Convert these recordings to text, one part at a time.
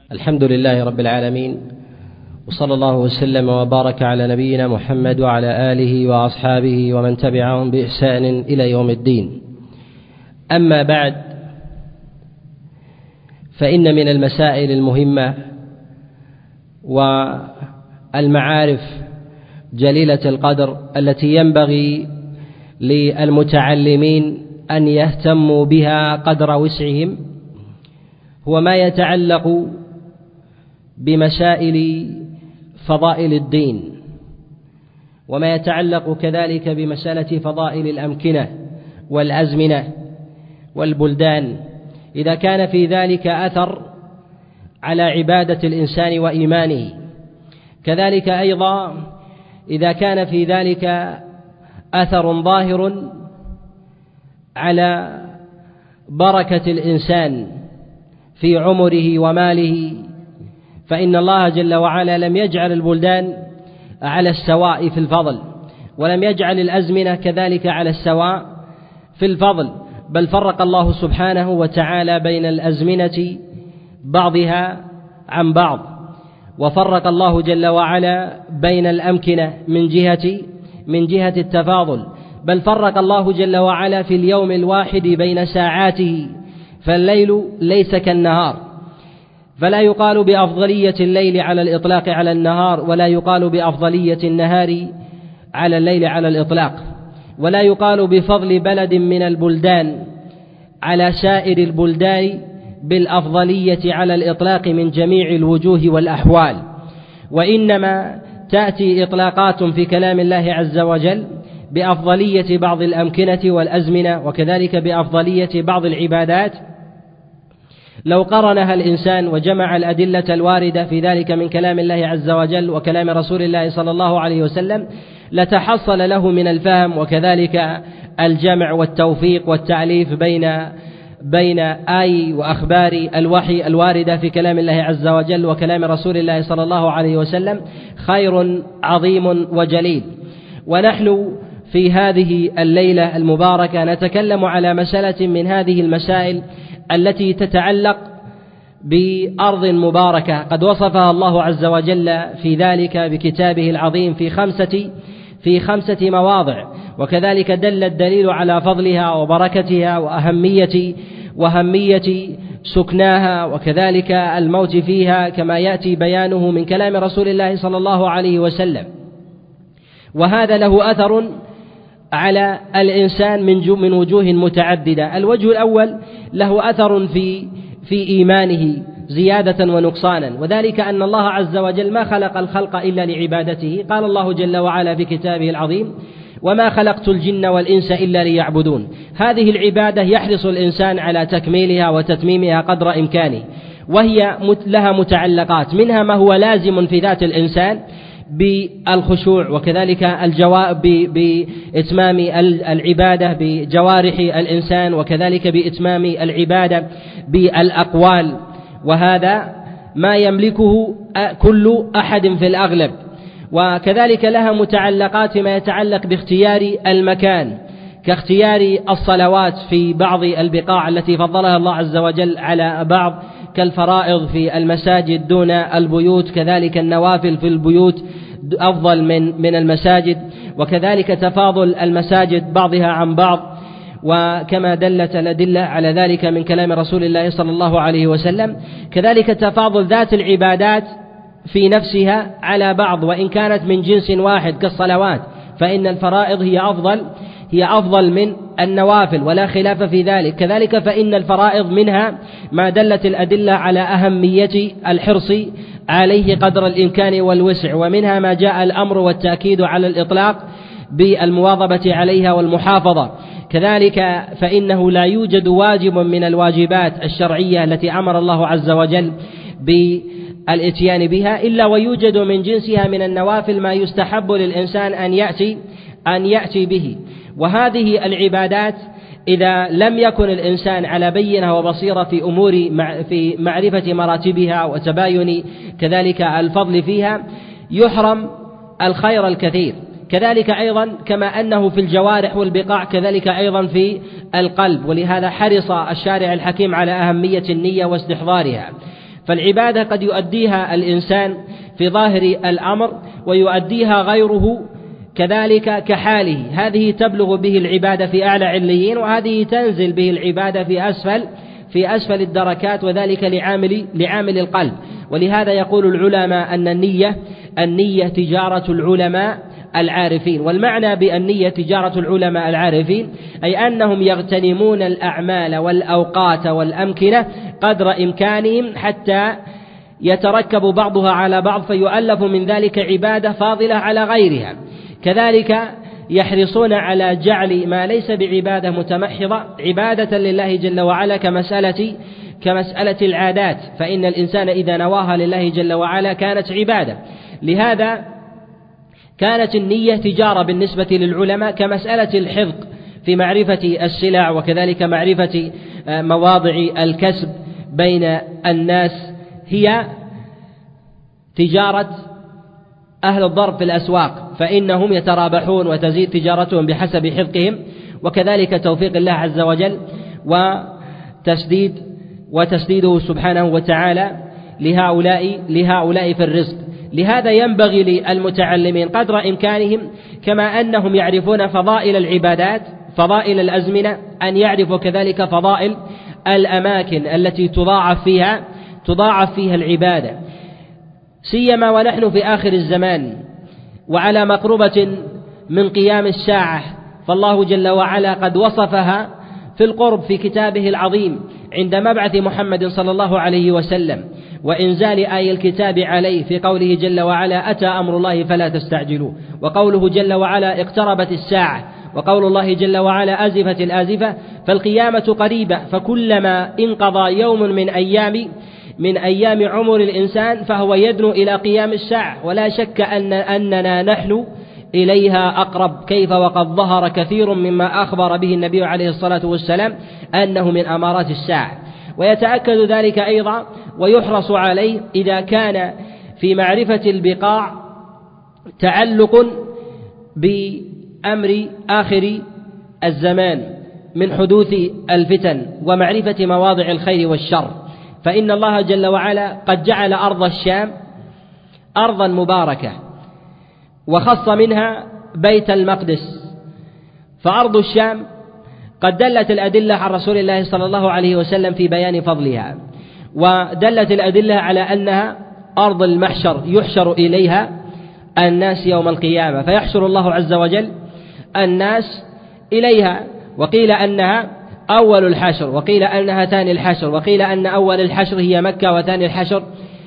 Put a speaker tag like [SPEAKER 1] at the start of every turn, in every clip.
[SPEAKER 1] الحمد لله رب العالمين، وصلى الله وسلم وبارك على نبينا محمد وعلى آله وأصحابه ومن تبعهم بإحسان إلى يوم الدين. أما بعد، فإن من المسائل المهمة والمعارف جليلة القدر التي ينبغي للمتعلمين أن يهتموا بها قدر وسعهم هو ما يتعلق بمسائل فضائل الدين، وما يتعلق كذلك بمسألة فضائل الأمكنة والأزمنة والبلدان، إذا كان في ذلك أثر على عبادة الإنسان وإيمانه، كذلك أيضا إذا كان في ذلك أثر ظاهر على بركة الإنسان في عمره وماله، فإن الله جل وعلا لم يجعل البلدان على السواء في الفضل، ولم يجعل الأزمنة كذلك على السواء في الفضل، بل فرق الله سبحانه وتعالى بين الأزمنة بعضها عن بعض، وفرق الله جل وعلا بين الأمكنة من جهة التفاضل، بل فرق الله جل وعلا في اليوم الواحد بين ساعاته، فالليل ليس كالنهار، فلا يقال بأفضلية الليل على الإطلاق على النهار، ولا يقال بأفضلية النهار على الليل على الإطلاق، ولا يقال بفضل بلد من البلدان على سائر البلدان بالأفضلية على الإطلاق من جميع الوجوه والأحوال، وإنما تأتي إطلاقات في كلام الله عز وجل بأفضلية بعض الأمكنة والأزمنة، وكذلك بأفضلية بعض العبادات لو قرنها الإنسان وجمع الأدلة الواردة في ذلك من كلام الله عز وجل وكلام رسول الله صلى الله عليه وسلم لتحصل له من الفهم، وكذلك الجمع والتوفيق والتأليف بين آي وأخبار الوحي الواردة في كلام الله عز وجل وكلام رسول الله صلى الله عليه وسلم خير عظيم وجليل. ونحن في هذه الليلة المباركة نتكلم على مسألة من هذه المسائل التي تتعلق بأرض مباركة قد وصفها الله عز وجل في ذلك بكتابه العظيم في خمسة مواضع، وكذلك دل الدليل على فضلها وبركتها وأهمية سكناها، وكذلك الموت فيها كما يأتي بيانه من كلام رسول الله صلى الله عليه وسلم. وهذا له أثر على الإنسان من وجوه متعددة. الوجه الأول له أثر في إيمانه زيادة ونقصانا، وذلك أن الله عز وجل ما خلق الخلق إلا لعبادته، قال الله جل وعلا في كتابه العظيم: وما خلقت الجن والإنس إلا ليعبدون. هذه العبادة يحرص الإنسان على تكميلها وتتميمها قدر إمكانه، وهي لها متعلقات، منها ما هو لازم في ذات الإنسان بالخشوع، وكذلك بإتمام العبادة بجوارح الإنسان، وكذلك بإتمام العبادة بالأقوال، وهذا ما يملكه كل أحد في الأغلب. وكذلك لها متعلقات ما يتعلق باختيار المكان، كاختيار الصلوات في بعض البقاع التي فضلها الله عز وجل على بعض، كالفرائض في المساجد دون البيوت، كذلك النوافل في البيوت أفضل من المساجد، وكذلك تفاضل المساجد بعضها عن بعض، وكما دلت الأدلة على ذلك من كلام رسول الله صلى الله عليه وسلم، كذلك تفاضل ذات العبادات في نفسها على بعض، وإن كانت من جنس واحد كالصلوات، فإن الفرائض هي أفضل من النوافل ولا خلاف في ذلك، كذلك فإن الفرائض منها ما دلت الأدلة على أهمية الحرص عليه قدر الإمكان والوسع، ومنها ما جاء الأمر والتأكيد على الإطلاق بالمواظبة عليها والمحافظة، كذلك فإنه لا يوجد واجب من الواجبات الشرعية التي أمر الله عز وجل بالإتيان بها إلا ويوجد من جنسها من النوافل ما يستحب للإنسان أن يأتي به. وهذه العبادات إذا لم يكن الإنسان على بينة وبصيرة في معرفة مراتبها وتباين كذلك الفضل فيها يحرم الخير الكثير، كذلك أيضا كما أنه في الجوارح والبقاع كذلك أيضا في القلب، ولهذا حرص الشارع الحكيم على أهمية النية واستحضارها. فالعبادة قد يؤديها الإنسان في ظاهر الأمر ويؤديها غيره كذلك كحاله، هذه تبلغ به العبادة في أعلى عليين، وهذه تنزل به العبادة في أسفل الدركات، وذلك لعامل القلب. ولهذا يقول العلماء أن النية تجارة العلماء العارفين. والمعنى بالنية تجارة العلماء العارفين أي أنهم يغتنمون الأعمال والأوقات والأمكنة قدر إمكانهم حتى يتركب بعضها على بعض فيؤلف من ذلك عبادة فاضلة على غيرها. كذلك يحرصون على جعل ما ليس بعبادة متمحضة عبادة لله جل وعلا كمسألة العادات، فإن الإنسان إذا نواها لله جل وعلا كانت عبادة. لهذا كانت النية تجارة بالنسبة للعلماء كمسألة الحفظ في معرفة السلع، وكذلك معرفة مواضع الكسب بين الناس، هي تجارة أهل الضرب في الأسواق، فإنهم يترابحون وتزيد تجارتهم بحسب حفظهم، وكذلك توفيق الله عز وجل وتسديده سبحانه وتعالى لهؤلاء في الرزق. لهذا ينبغي للمتعلمين قدر إمكانهم كما أنهم يعرفون فضائل العبادات فضائل الأزمنة أن يعرفوا كذلك فضائل الأماكن التي تضاعف فيها العبادة، سيما ونحن في آخر الزمان وعلى مقربة من قيام الساعة، فالله جل وعلا قد وصفها في القرب في كتابه العظيم عند مبعث محمد صلى الله عليه وسلم وإنزال آي الكتاب عليه في قوله جل وعلا أتى أمر الله فلا تستعجلوه، وقوله جل وعلا اقتربت الساعة، وقول الله جل وعلا أزفت الآزفة، فالقيامة قريبة، فكلما انقضى يوم من أيام عمر الإنسان فهو يدنو إلى قيام الساعة، ولا شك أننا نحن إليها أقرب، كيف وقد ظهر كثير مما أخبر به النبي عليه الصلاة والسلام أنه من أمارات الساعة. ويتأكد ذلك أيضا ويحرص عليه إذا كان في معرفة البقاع تعلق بأمر آخر الزمان من حدوث الفتن ومعرفة مواضع الخير والشر، فإن الله جل وعلا قد جعل أرض الشام أرضا مباركة وخص منها بيت المقدس، فأرض الشام قد دلت الأدلة عن رسول الله صلى الله عليه وسلم في بيان فضلها، ودلت الأدلة على أنها أرض المحشر يحشر إليها الناس يوم القيامة، فيحشر الله عز وجل الناس إليها، وقيل أنها أول الحشر، وقيل أنها ثاني الحشر، وقيل أن أول الحشر هي مكة وثاني الحشر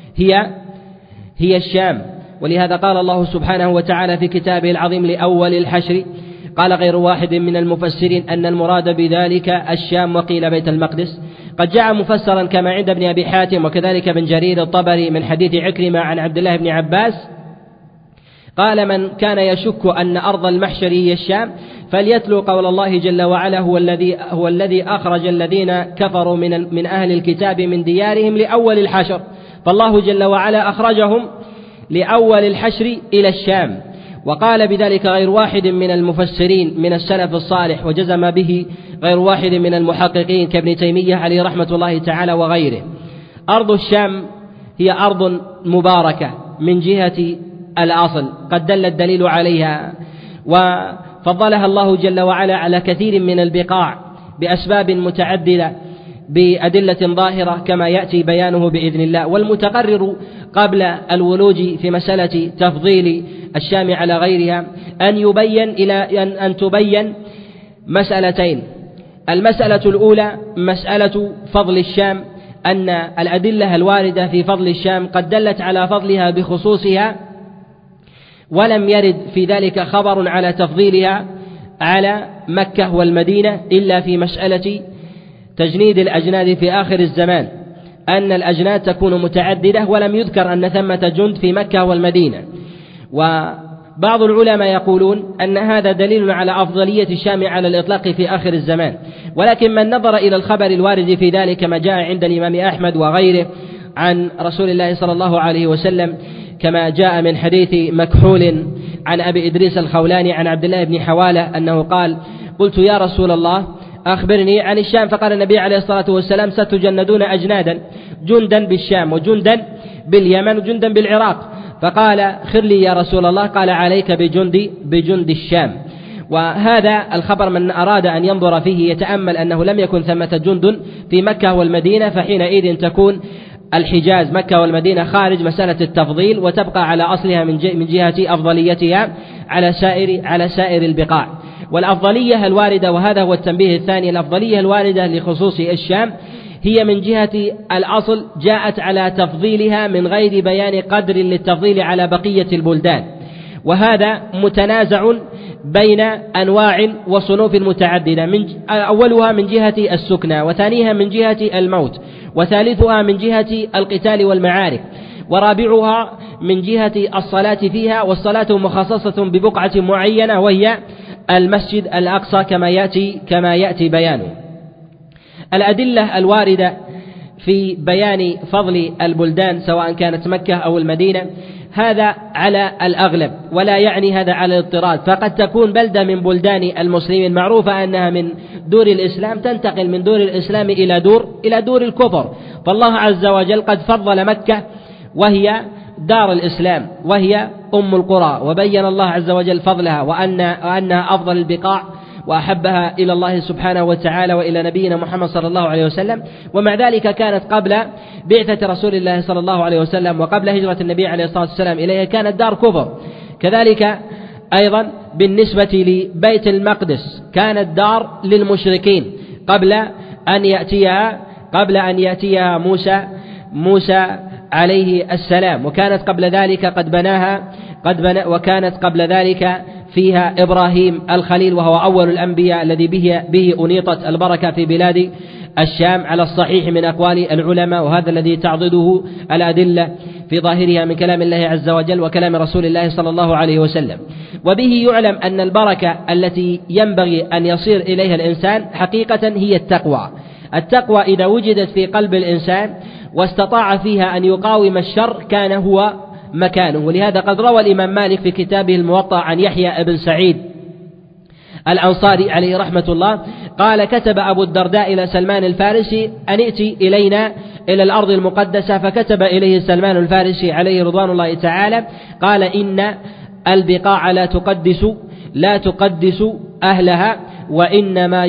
[SPEAKER 1] هي الشام. ولهذا قال الله سبحانه وتعالى في كتابه العظيم لأول الحشر، قال غير واحد من المفسرين أن المراد بذلك الشام وقيل بيت المقدس. قد جاء مفسرا كما عند ابن أبي حاتم وكذلك ابن جرير الطبري من حديث عكرمة عن عبد الله بن عباس قال من كان يشك أن أرض المحشر هي الشام فليتلو قول الله جل وعلا هو الذي أخرج الذين كفروا من أهل الكتاب من ديارهم لأول الحشر، فالله جل وعلا أخرجهم لأول الحشر إلى الشام. وقال بذلك غير واحد من المفسرين من السلف الصالح، وجزم به غير واحد من المحققين كابن تيمية عليه رحمة الله تعالى وغيره. أرض الشام هي أرض مباركة من جهة الأصل قد دل الدليل عليها، وفضلها الله جل وعلا على كثير من البقاع بأسباب متعددة بأدلة ظاهرة كما يأتي بيانه بإذن الله. والمتقرر قبل الولوج في مسألة تفضيل الشام على غيرها أن تبين مسألتين. المسألة الأولى مسألة فضل الشام، أن الأدلة الواردة في فضل الشام قد دلت على فضلها بخصوصها، ولم يرد في ذلك خبر على تفضيلها على مكة والمدينة إلا في مسألة تجنيد الأجناد في آخر الزمان، أن الأجناد تكون متعددة، ولم يذكر أن ثمة جند في مكة والمدينة. وبعض العلماء يقولون أن هذا دليل على أفضلية الشام على الإطلاق في آخر الزمان، ولكن من نظر إلى الخبر الوارد في ذلك كما جاء عند الإمام أحمد وغيره عن رسول الله صلى الله عليه وسلم كما جاء من حديث مكحول عن أبي إدريس الخولاني عن عبد الله بن حوالة أنه قال: قلت يا رسول الله أخبرني عن الشام. فقال النبي عليه الصلاة والسلام ستجندون أجنادا، جندا بالشام وجندا باليمن وجندا بالعراق. فقال خر لي يا رسول الله، قال عليك بجند الشام. وهذا الخبر من أراد أن ينظر فيه يتأمل أنه لم يكن ثمة جند في مكة والمدينة، فحينئذ تكون الحجاز مكة والمدينة خارج مسألة التفضيل، وتبقى على أصلها من جهة أفضليتها على سائر البقاع. والأفضلية الواردة، وهذا هو التنبيه الثاني، الأفضلية الواردة لخصوص الشام هي من جهة الأصل جاءت على تفضيلها من غير بيان قدر للتفضيل على بقية البلدان، وهذا متنازع بين أنواع وصنوف متعددة، أولها من جهة السكنى، وثانيها من جهة الموت، وثالثها من جهة القتال والمعارك، ورابعها من جهة الصلاة فيها، والصلاة مخصصة ببقعة معينة وهي المسجد الأقصى كما يأتي بيانه. الأدلة الواردة في بيان فضل البلدان سواء كانت مكة أو المدينة هذا على الأغلب، ولا يعني هذا على الاضطراد، فقد تكون بلدة من بلدان المسلمين معروفة أنها من دور الإسلام تنتقل من دور الإسلام إلى دور الكفر، فالله عز وجل قد فضل مكة وهي دار الإسلام وهي أم القرى، وبين الله عز وجل فضلها وأنها أفضل البقاع وأحبها إلى الله سبحانه وتعالى وإلى نبينا محمد صلى الله عليه وسلم. ومع ذلك كانت قبل بعثة رسول الله صلى الله عليه وسلم وقبل هجرة النبي عليه الصلاة والسلام إليها كانت دار كفر. كذلك أيضا بالنسبة لبيت المقدس كانت دار للمشركين قبل أن يأتيها موسى عليه السلام، وكانت قبل ذلك وكانت قبل ذلك فيها إبراهيم الخليل، وهو أول الأنبياء الذي به أنيطت البركة في بلاد الشام على الصحيح من أقوال العلماء، وهذا الذي تعضده الأدلة في ظاهرها من كلام الله عز وجل وكلام رسول الله صلى الله عليه وسلم. وبه يعلم أن البركة التي ينبغي أن يصير إليها الإنسان حقيقة هي التقوى إذا وجدت في قلب الإنسان واستطاع فيها أن يقاوم الشر كان هو مكانه. ولهذا قد روى الإمام مالك في كتابه الموطأ عن يحيى بن سعيد الأنصاري عليه رحمة الله قال كتب أبو الدرداء إلى سلمان الفارسي أن ائتي إلينا إلى الأرض المقدسة، فكتب إليه سلمان الفارسي عليه رضوان الله تعالى قال إن البقاع لا تقدس أهلها، وإنما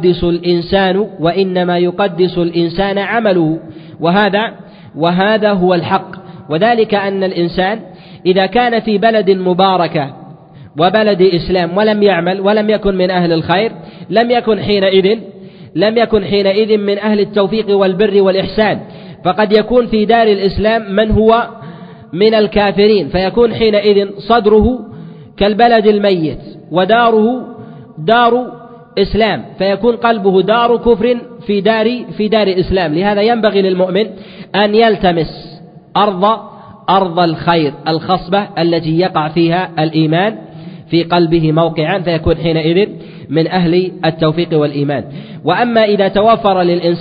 [SPEAKER 1] يقدس الإنسان عمله، وهذا هو الحق. وذلك أن الإنسان إذا كان في بلد مباركة وبلد إسلام ولم يعمل ولم يكن من أهل الخير لم يكن حينئذ من أهل التوفيق والبر والإحسان، فقد يكون في دار الإسلام من هو من الكافرين، فيكون حينئذ صدره كالبلد الميت وداره دار إسلام، فيكون قلبه دار كفر في دار إسلام. لهذا ينبغي للمؤمن أن يلتمس أرض الخير الخصبة التي يقع فيها الإيمان في قلبه موقعا، فيكون حينئذ من أهل التوفيق والإيمان. وأما إذا توفر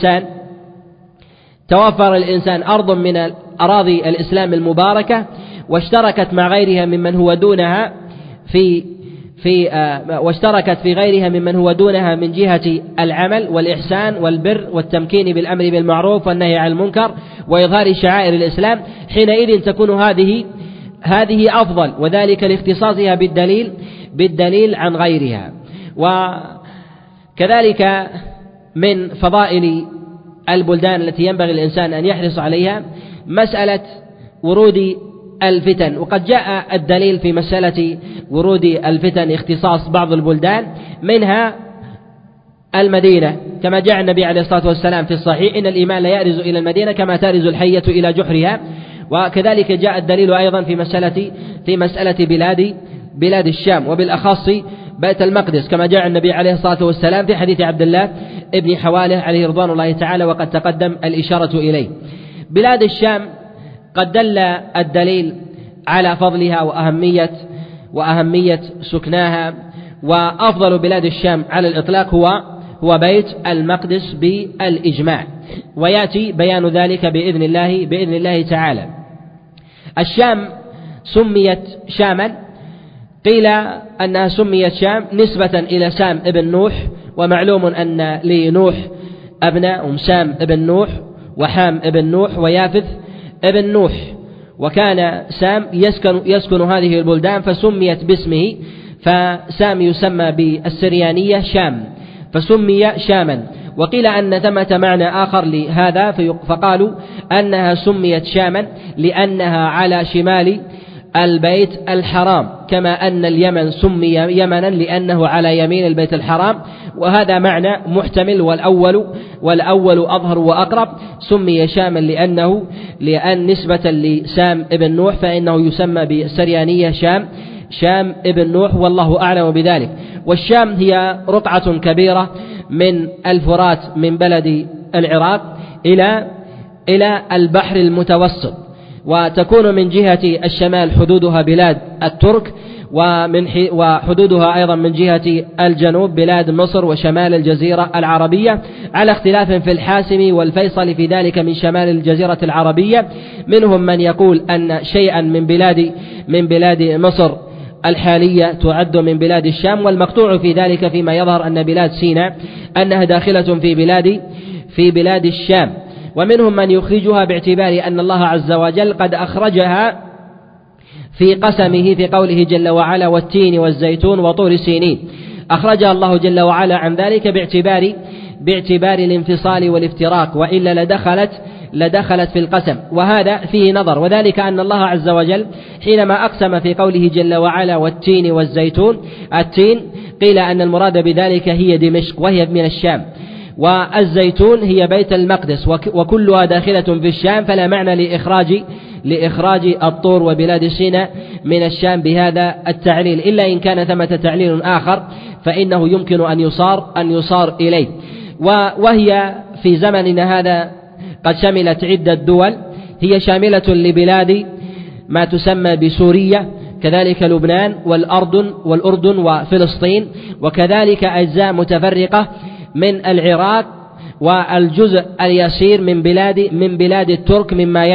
[SPEAKER 1] للإنسان أرض من أراضي الإسلام المباركة واشتركت مع غيرها ممن هو دونها واشتركت في غيرها ممن هو دونها من جهة العمل والإحسان والبر والتمكين بالأمر بالمعروف والنهي عن المنكر وإظهار شعائر الإسلام، حينئذ تكون هذه أفضل، وذلك لاختصاصها بالدليل عن غيرها. وكذلك من فضائل البلدان التي ينبغي الإنسان أن يحرص عليها مسألة ورود الفتن، وقد جاء الدليل في مسألة ورود الفتن اختصاص بعض البلدان منها المدينة، كما جاء النبي عليه الصلاة والسلام في الصحيح إن الإيمان لا يأرز إلى المدينة كما تأرز الحية إلى جحرها. وكذلك جاء الدليل أيضا في مسألة بلاد الشام وبالأخص بيت المقدس، كما جاء النبي عليه الصلاة والسلام في حديث عبد الله ابن حواله عليه رضوان الله تعالى، وقد تقدم الإشارة إليه. بلاد الشام قد دل الدليل على فضلها وأهمية سكناها، وأفضل بلاد الشام على الإطلاق هو بيت المقدس بالإجماع، ويأتي بيان ذلك بإذن الله تعالى. الشام سميت شاما، قيل أنها سميت شام نسبة إلى سام ابن نوح، ومعلوم أن لنوح أبناء، سام ابن نوح وحام ابن نوح ويافث ابن نوح، وكان سام يسكن هذه البلدان فسميت باسمه، فسام يسمى بالسريانية شام فسمي شاما. وقيل أن ثمة معنى آخر لهذا فقالوا أنها سميت شاما لأنها على شمال البيت الحرام، كما أن اليمن سمي يمنا لأنه على يمين البيت الحرام، وهذا معنى محتمل، والأول أظهر وأقرب. سمي شاما لأن نسبة لسام ابن نوح فإنه يسمى بالسريانية شام ابن نوح، والله أعلم بذلك. والشام هي رقعة كبيرة من الفرات من بلد العراق إلى البحر المتوسط، وتكون من جهة الشمال حدودها بلاد الترك، وحدودها أيضا من جهة الجنوب بلاد مصر وشمال الجزيرة العربية، على اختلاف في الحاسم والفيصل في ذلك من شمال الجزيرة العربية. منهم من يقول أن شيئا من بلاد مصر الحالية تعد من بلاد الشام، والمقطوع في ذلك فيما يظهر أن بلاد سيناء أنها داخلة في بلاد الشام. ومنهم من يخرجها باعتبار أن الله عز وجل قد أخرجها في قسمه في قوله جل وعلا والتين والزيتون وطور سينين، أخرجها الله جل وعلا عن ذلك باعتبار الانفصال والافتراق، وإلا لدخلت في القسم، وهذا فيه نظر. وذلك أن الله عز وجل حينما أقسم في قوله جل وعلا والتين والزيتون، التين قيل أن المراد بذلك هي دمشق وهي من الشام، والزيتون هي بيت المقدس، وكلها داخلة في الشام، فلا معنى لإخراج الطور وبلاد سيناء من الشام بهذا التعليل، إلا إن كان ثمة تعليل آخر فإنه يمكن أن يصار إليه. وهي في زمننا هذا قد شملت عدة دول، هي شاملة لبلاد ما تسمى بسوريا، كذلك لبنان والأردن وفلسطين، وكذلك أجزاء متفرقة من العراق، والجزء اليسير من بلاد الترك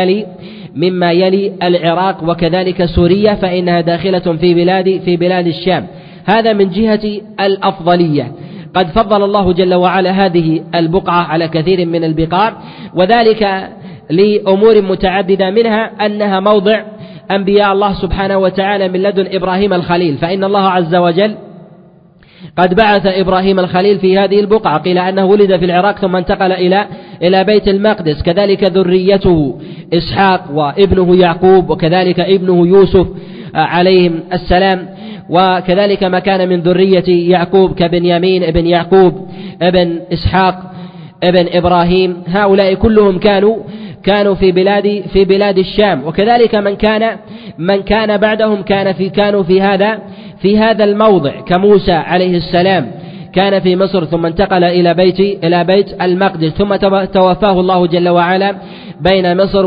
[SPEAKER 1] مما يلي العراق، وكذلك سوريا فإنها داخلة في بلاد الشام. هذا من جهة الأفضلية. قد فضل الله جل وعلا هذه البقعة على كثير من البقاع، وذلك لأمور متعددة، منها أنها موضع أنبياء الله سبحانه وتعالى من لدن إبراهيم الخليل، فإن الله عز وجل قد بعث إبراهيم الخليل في هذه البقعة، قيل أنه ولد في العراق ثم انتقل إلى بيت المقدس، كذلك ذريته إسحاق وابنه يعقوب، وكذلك ابنه يوسف عليهم السلام، وكذلك ما كان من ذرية يعقوب كبنيامين ابن يعقوب ابن إسحاق ابن إبراهيم، هؤلاء كلهم كانوا في بلاد الشام. وكذلك من كان بعدهم كانوا في هذا الموضع، كموسى عليه السلام كان في مصر ثم انتقل إلى بيت المقدس، ثم توفاه الله جل وعلا بين مصر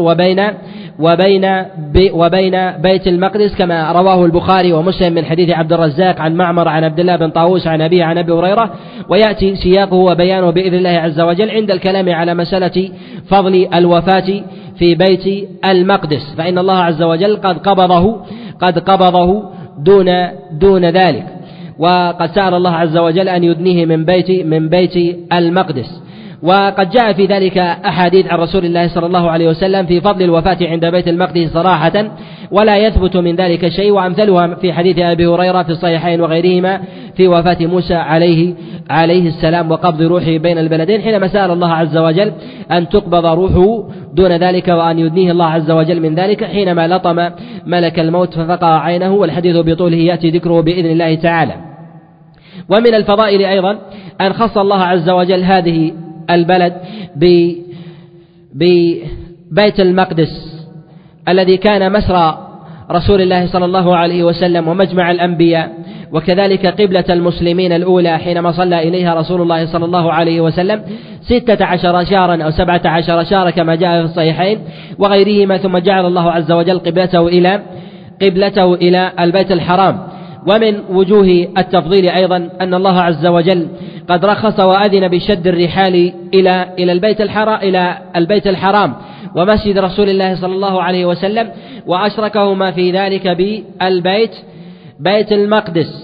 [SPEAKER 1] وبين بيت المقدس، كما رواه البخاري ومسلم من حديث عبد الرزاق عن معمر عن عبد الله بن طاووس عن أبيه عن أبي هريرة، ويأتي سياقه وبيانه بإذن الله عز وجل عند الكلام على مسألة فضل الوفاة في بيت المقدس، فإن الله عز وجل قد قبضه دون ذلك، وقد سأل الله عز وجل أن يدنيه من بيت المقدس. وقد جاء في ذلك أحاديث عن رسول الله صلى الله عليه وسلم في فضل الوفاة عند بيت المقدس صراحة، ولا يثبت من ذلك شيء، وأمثلها في حديث أبي هريرة في الصحيحين وغيرهما في وفاة موسى عليه السلام وقبض روحه بين البلدين، حينما سأل الله عز وجل أن تقبض روحه دون ذلك وأن يدنيه الله عز وجل من ذلك، حينما لطم ملك الموت ففقع عينه، والحديث بطوله يأتي ذكره بإذن الله تعالى. ومن الفضائل أيضا أن خص الله عز وجل هذه البلد ببيت المقدس الذي كان مسرى رسول الله صلى الله عليه وسلم ومجمع الأنبياء، وكذلك قبلة المسلمين الأولى حينما صلى إليها رسول الله صلى الله عليه وسلم 16 شهرا أو 17 شهرا كما جاء في الصحيحين وغيرهما، ثم جعل الله عز وجل قبلته إلى البيت الحرام. ومن وجوه التفضيل أيضا أن الله عز وجل قد رخص وأذن بشد الرحال إلى البيت الحرام ومسجد رسول الله صلى الله عليه وسلم، وأشركهما في ذلك بيت المقدس.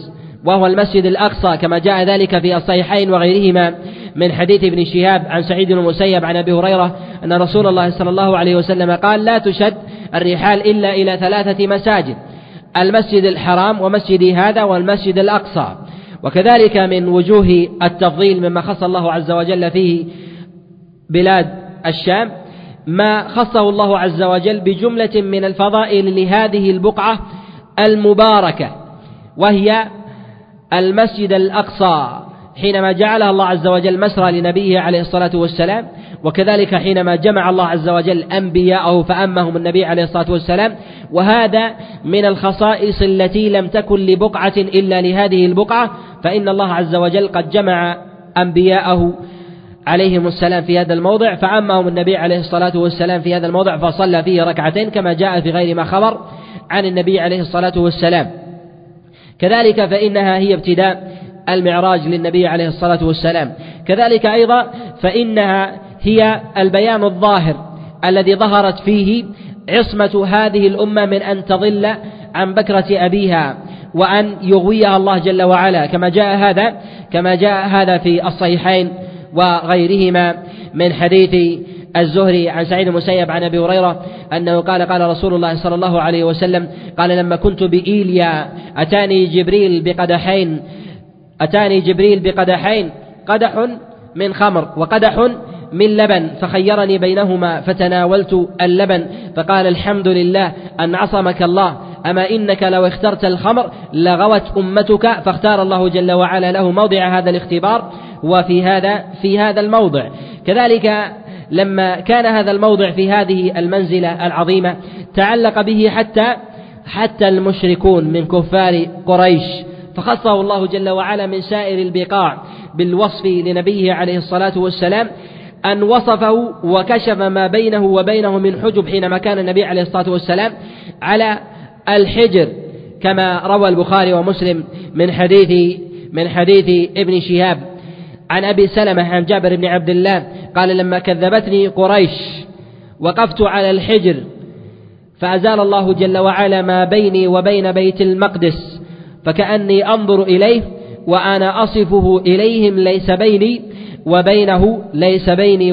[SPEAKER 1] وهو المسجد الأقصى كما جاء ذلك في الصحيحين وغيرهما من حديث ابن شهاب عن سعيد بن المسيب عن أبي هريرة أن رسول الله صلى الله عليه وسلم قال: لا تشد الرحال إلا إلى 3 مساجد: المسجد الحرام ومسجدي هذا والمسجد الأقصى. وكذلك من وجوه التفضيل مما خص الله عز وجل فيه بلاد الشام ما خصه الله عز وجل بجملة من الفضائل لهذه البقعة المباركة، وهي المسجد الأقصى حينما جعلها الله عز وجل مسرى لنبيه عليه الصلاة والسلام، وكذلك حينما جمع الله عز وجل أنبياءه فأمهم النبي عليه الصلاة والسلام. وهذا من الخصائص التي لم تكن لبقعة إلا لهذه البقعة، فإن الله عز وجل قد جمع أنبياءه عليهم السلام في هذا الموضع، فأمهم النبي عليه الصلاة والسلام في هذا الموضع فصلى فيه 2 ركعتين كما جاء في غير ما خبر عن النبي عليه الصلاة والسلام. كذلك فإنها هي ابتداء المعراج للنبي عليه الصلاة والسلام. كذلك أيضا فإنها هي البيان الظاهر الذي ظهرت فيه عصمة هذه الأمة من أن تضل عن بكرة أبيها وأن يغويها الله جل وعلا، كما جاء هذا في الصحيحين وغيرهما من حديث الزهري عن سعيد المسيب عن أبي هريرة أنه قال رسول الله صلى الله عليه وسلم: قال: لما كنت بإيليا أتاني جبريل بقدحين، قدح من خمر وقدح من لبن، فخيرني بينهما فتناولت اللبن، فقال: الحمد لله أن عصمك الله، أما إنك لو اخترت الخمر لغوت أمتك، فاختار الله جل وعلا له موضع هذا الاختبار في هذا الموضع. كذلك لما كان هذا الموضع في هذه المنزلة العظيمة تعلق به حتى المشركون من كفار قريش، فخصه الله جل وعلا من سائر البقاع بالوصف لنبيه عليه الصلاة والسلام أن وصفه وكشف ما بينه وبينه من حجب حينما كان النبي عليه الصلاة والسلام على الحجر، كما روى البخاري ومسلم من حديث ابن شهاب عن أبي سلمة عن جابر بن عبد الله قال: لما كذبتني قريش وقفت على الحجر فأزال الله جل وعلا ما بيني وبين بيت المقدس، فكأني أنظر إليه وأنا أصفه إليهم، ليس بيني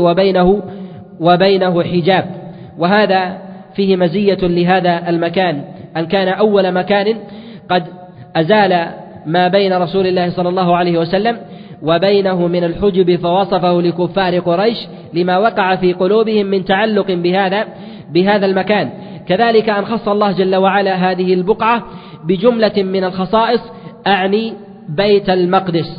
[SPEAKER 1] وبينه حجاب. وهذا فيه مزية لهذا المكان أن كان أول مكان قد أزال ما بين رسول الله صلى الله عليه وسلم وبينه من الحجب، فوصفه لكفار قريش لما وقع في قلوبهم من تعلق بهذا المكان. كذلك أن خص الله جل وعلا هذه البقعة بجملة من الخصائص، أعني بيت المقدس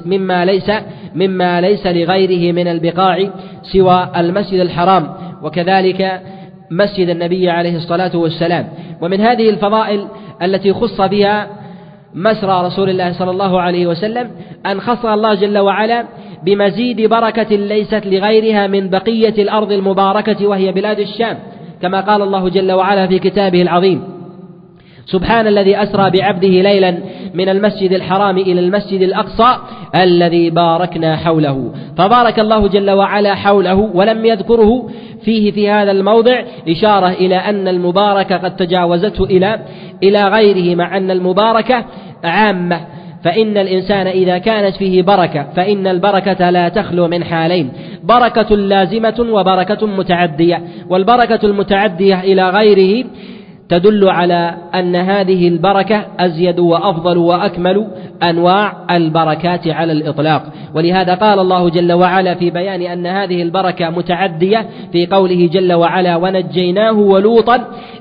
[SPEAKER 1] مما ليس لغيره من البقاع سوى المسجد الحرام، وكذلك مسجد النبي عليه الصلاة والسلام. ومن هذه الفضائل التي خص بها مسرى رسول الله صلى الله عليه وسلم أن خص الله جل وعلا بمزيد بركة ليست لغيرها من بقية الأرض المباركة وهي بلاد الشام، كما قال الله جل وعلا في كتابه العظيم: سبحان الذي أسرى بعبده ليلا من المسجد الحرام إلى المسجد الأقصى الذي باركنا حوله. فبارك الله جل وعلا حوله ولم يذكره فيه في هذا الموضع، إشارة إلى أن المباركة قد تجاوزته إلى غيره، مع أن المباركة عامة. فإن الإنسان إذا كانت فيه بركة فإن البركة لا تخلو من حالين: بركة لازمة وبركة متعدية. والبركة المتعدية إلى غيره تدل على أن هذه البركة أزيد وأفضل وأكمل أنواع البركات على الإطلاق. ولهذا قال الله جل وعلا في بيان أن هذه البركة متعدية في قوله جل وعلا: ونجيناه ولوطا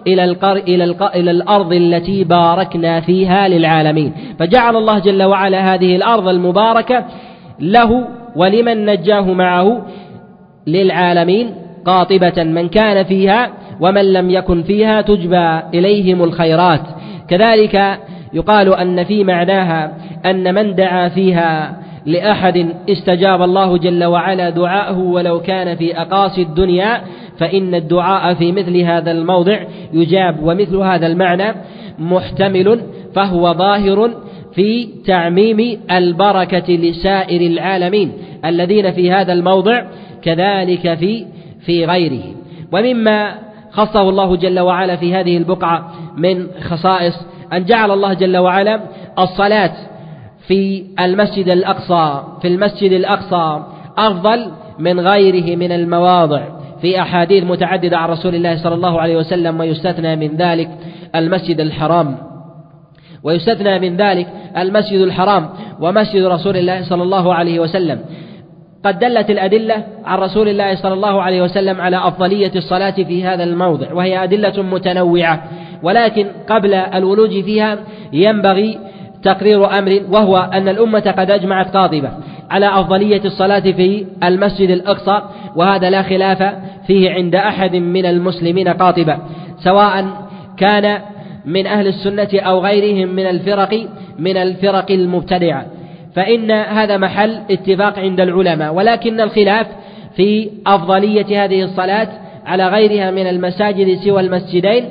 [SPEAKER 1] إلى الأرض التي باركنا فيها للعالمين. فجعل الله جل وعلا هذه الأرض المباركة له ولمن نجاه معه للعالمين قاطبة، من كان فيها ومن لم يكن فيها تجبى إليهم الخيرات. كذلك يقال أن في معناها أن من دعا فيها لأحد استجاب الله جل وعلا دعاءه ولو كان في أقاصي الدنيا، فإن الدعاء في مثل هذا الموضع يجاب. ومثل هذا المعنى محتمل فهو ظاهر في تعميم البركة لسائر العالمين الذين في هذا الموضع كذلك في غيره. ومما خصه الله جل وعلا في هذه البقعة من خصائص أن جعل الله جل وعلا الصلاة في المسجد الأقصى أفضل من غيره من المواضع في أحاديث متعددة عن رسول الله صلى الله عليه وسلم، ويستثنى من ذلك المسجد الحرام ومسجد رسول الله صلى الله عليه وسلم. قد دلت الأدلة عن رسول الله صلى الله عليه وسلم على أفضلية الصلاة في هذا الموضع، وهي أدلة متنوعة، ولكن قبل الولوج فيها ينبغي تقرير أمر، وهو أن الأمة قد أجمعت قاطبة على أفضلية الصلاة في المسجد الأقصى، وهذا لا خلاف فيه عند أحد من المسلمين قاطبة، سواء كان من أهل السنة أو غيرهم من الفرق المبتدعة، فإن هذا محل اتفاق عند العلماء. ولكن الخلاف في أفضلية هذه الصلاة على غيرها من المساجد سوى المسجدين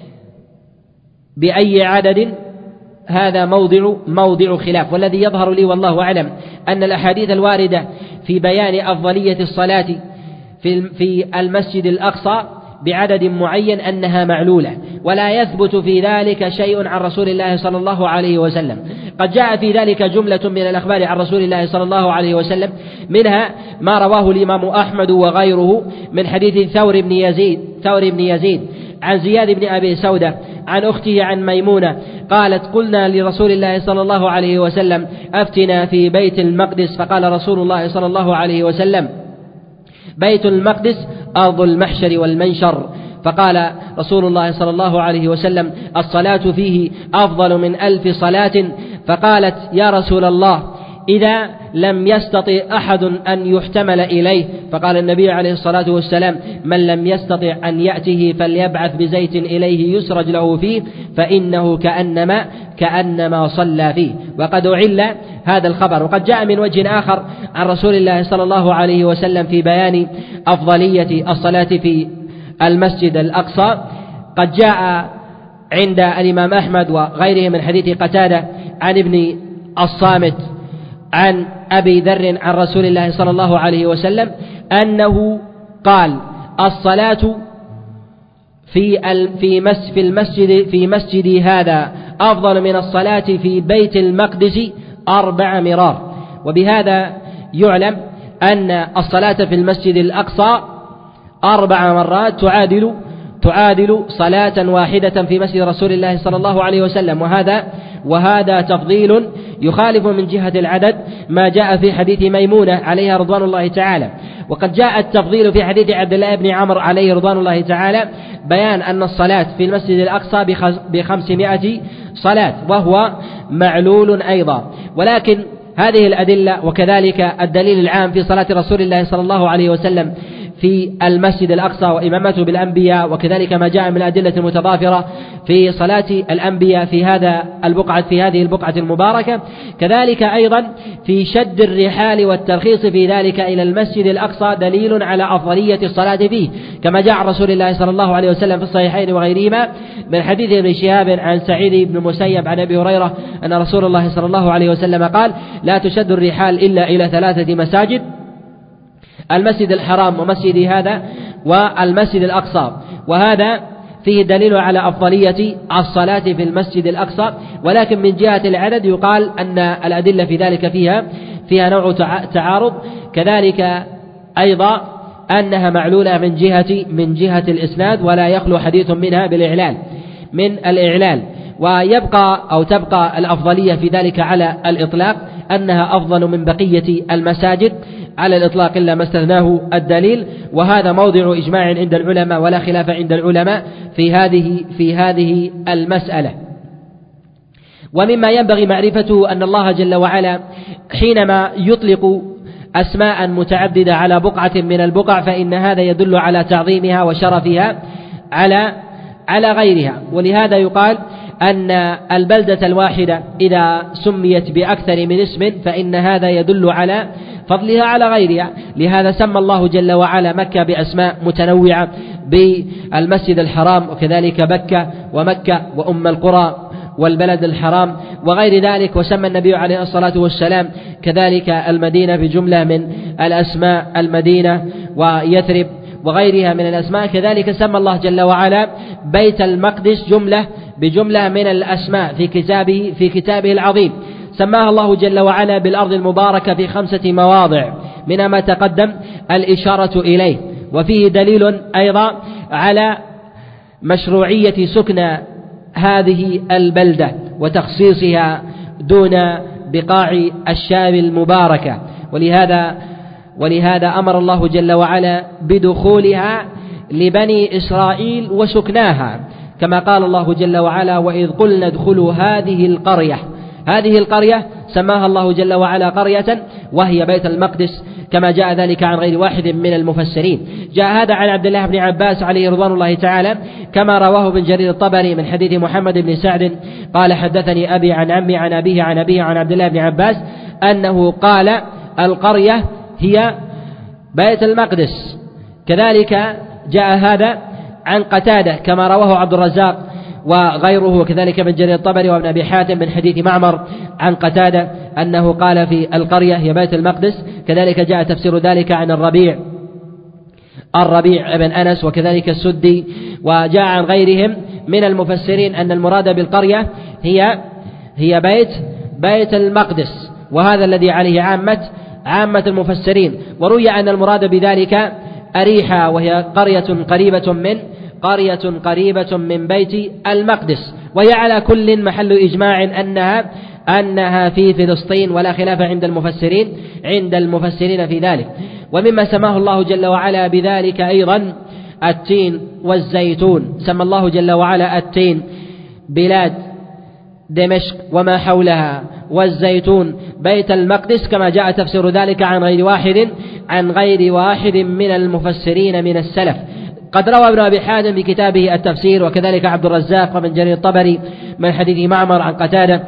[SPEAKER 1] بأي عدد، هذا موضع خلاف. والذي يظهر لي والله أعلم أن الأحاديث الواردة في بيان أفضلية الصلاة في المسجد الأقصى بعدد معين أنها معلولة، ولا يثبت في ذلك شيء عن رسول الله صلى الله عليه وسلم. قد جاء في ذلك جملة من الأخبار عن رسول الله صلى الله عليه وسلم، منها ما رواه الإمام أحمد وغيره من حديث ثور بن يزيد عن زياد بن أبي سودة عن أخته عن ميمونة قالت: قلنا لرسول الله صلى الله عليه وسلم: أفتنا في بيت المقدس، فقال رسول الله صلى الله عليه وسلم: بيت المقدس أرض المحشر والمنشر. فقال رسول الله صلى الله عليه وسلم: الصلاة فيه أفضل من 1000 صلاة. فقالت: يا رسول الله، إذا لم يستطع أحد أن يحتمل إليه. فقال النبي عليه الصلاة والسلام: من لم يستطع أن يأته فليبعث بزيت إليه يسرج له فيه، فإنه كأنما صلى فيه. وقد أعل هذا الخبر. وقد جاء من وجه آخر عن رسول الله صلى الله عليه وسلم في بيان أفضلية الصلاة في المسجد الأقصى. قد جاء عند الإمام أحمد وغيره من حديث قتادة عن ابن الصامت عن أبي ذر عن رسول الله صلى الله عليه وسلم أنه قال: الصلاة في مسجدي هذا أفضل من الصلاة في بيت المقدس 4 مرار. وبهذا يعلم أن الصلاة في المسجد الأقصى 4 مرات تعادل صلاة واحدة في مسجد رسول الله صلى الله عليه وسلم. وهذا تفضيل يخالف من جهة العدد ما جاء في حديث ميمونة عليها رضوان الله تعالى. وقد جاء التفضيل في حديث عبد الله بن عمرو عليه رضوان الله تعالى بيان أن الصلاة في المسجد الأقصى ب500 صلاة، وهو معلول أيضا. ولكن هذه الأدلة وكذلك الدليل العام في صلاة رسول الله صلى الله عليه وسلم في المسجد الأقصى وإمامته بالأنبياء، وكذلك ما جاء من الأدلة المتضافرة في صلاة الأنبياء في هذه البقعة المباركة، كذلك أيضا في شد الرحال والترخيص في ذلك إلى المسجد الأقصى دليل على أفضلية الصلاة فيه، كما جاء عن رسول الله صلى الله عليه وسلم في الصحيحين وغيرهما من حديث ابن شهاب عن سعيد بن المسيب عن أبي هريرة أن رسول الله صلى الله عليه وسلم قال: لا تشد الرحال إلا إلى 3 مساجد: المسجد الحرام ومسجدي هذا والمسجد الأقصى. وهذا فيه دليل على أفضلية الصلاة في المسجد الأقصى. ولكن من جهة العدد يقال أن الأدلة في ذلك فيها نوع تعارض، كذلك أيضا أنها معلولة من جهة الإسناد، ولا يخلو حديث منها من الإعلال. تبقى الأفضلية في ذلك على الإطلاق أنها أفضل من بقية المساجد على الإطلاق إلا ما استثناه الدليل. وهذا موضع إجماع عند العلماء ولا خلاف عند العلماء في هذه المسألة. ومما ينبغي معرفته أن الله جل وعلا حينما يطلق أسماء متعددة على بقعة من البقع فإن هذا يدل على تعظيمها وشرفها على غيرها. ولهذا يقال أن البلدة الواحدة إذا سميت بأكثر من اسم فإن هذا يدل على فضلها على غيرها. لهذا سمى الله جل وعلا مكة بأسماء متنوعة بالمسجد الحرام، وكذلك بكة ومكة وأم القرى والبلد الحرام وغير ذلك. وسمى النبي عليه الصلاة والسلام كذلك المدينة بجملة من الأسماء، المدينة ويثرب وغيرها من الأسماء. كذلك سمى الله جل وعلا بيت المقدس بجملة من الأسماء في كتابه العظيم. سماها الله جل وعلا بالأرض المباركة في 5 مواضع، منها ما تقدم الإشارة إليه، وفيه دليل أيضا على مشروعية سكن هذه البلدة وتخصيصها دون بقاع الشام المباركة، ولهذا أمر الله جل وعلا بدخولها لبني إسرائيل وسكناها، كما قال الله جل وعلا: وإذ قلنا ادخلوا هذه القرية سماها الله جل وعلا قرية وهي بيت المقدس، كما جاء ذلك عن غير واحد من المفسرين. جاء هذا عن عبد الله بن عباس عليه رضوان الله تعالى، كما رواه ابن جرير الطبري من حديث محمد بن سعد قال: حدثني أبي عن عمي عن أبيه عن أبيه عن عبد الله بن عباس أنه قال: القرية هي بيت المقدس. كذلك جاء هذا عن قتادة كما رواه عبد الرزاق وغيره، وكذلك ابن جرير الطبري وابن أبي حاتم من حديث معمر عن قتادة أنه قال في القرية هي بيت المقدس. كذلك جاء تفسير ذلك عن الربيع بن أنس وكذلك السدي، وجاء عن غيرهم من المفسرين أن المراد بالقرية هي بيت المقدس، وهذا الذي عليه عامة المفسرين. وروي أن المراد بذلك أريحة، وهي قرية من بيت المقدس، وهي على كل محل إجماع أنها في فلسطين، ولا خلاف عند المفسرين في ذلك. ومما سماه الله جل وعلا بذلك أيضا التين والزيتون، سمى الله جل وعلا التين بلاد دمشق وما حولها، والزيتون بيت المقدس، كما جاء تفسير ذلك عن غير واحد من المفسرين من السلف. قد روى ابن أبي حاتم في كتابه التفسير، وكذلك عبد الرزاق وابن جرير الطبري من حديث معمر عن قتادة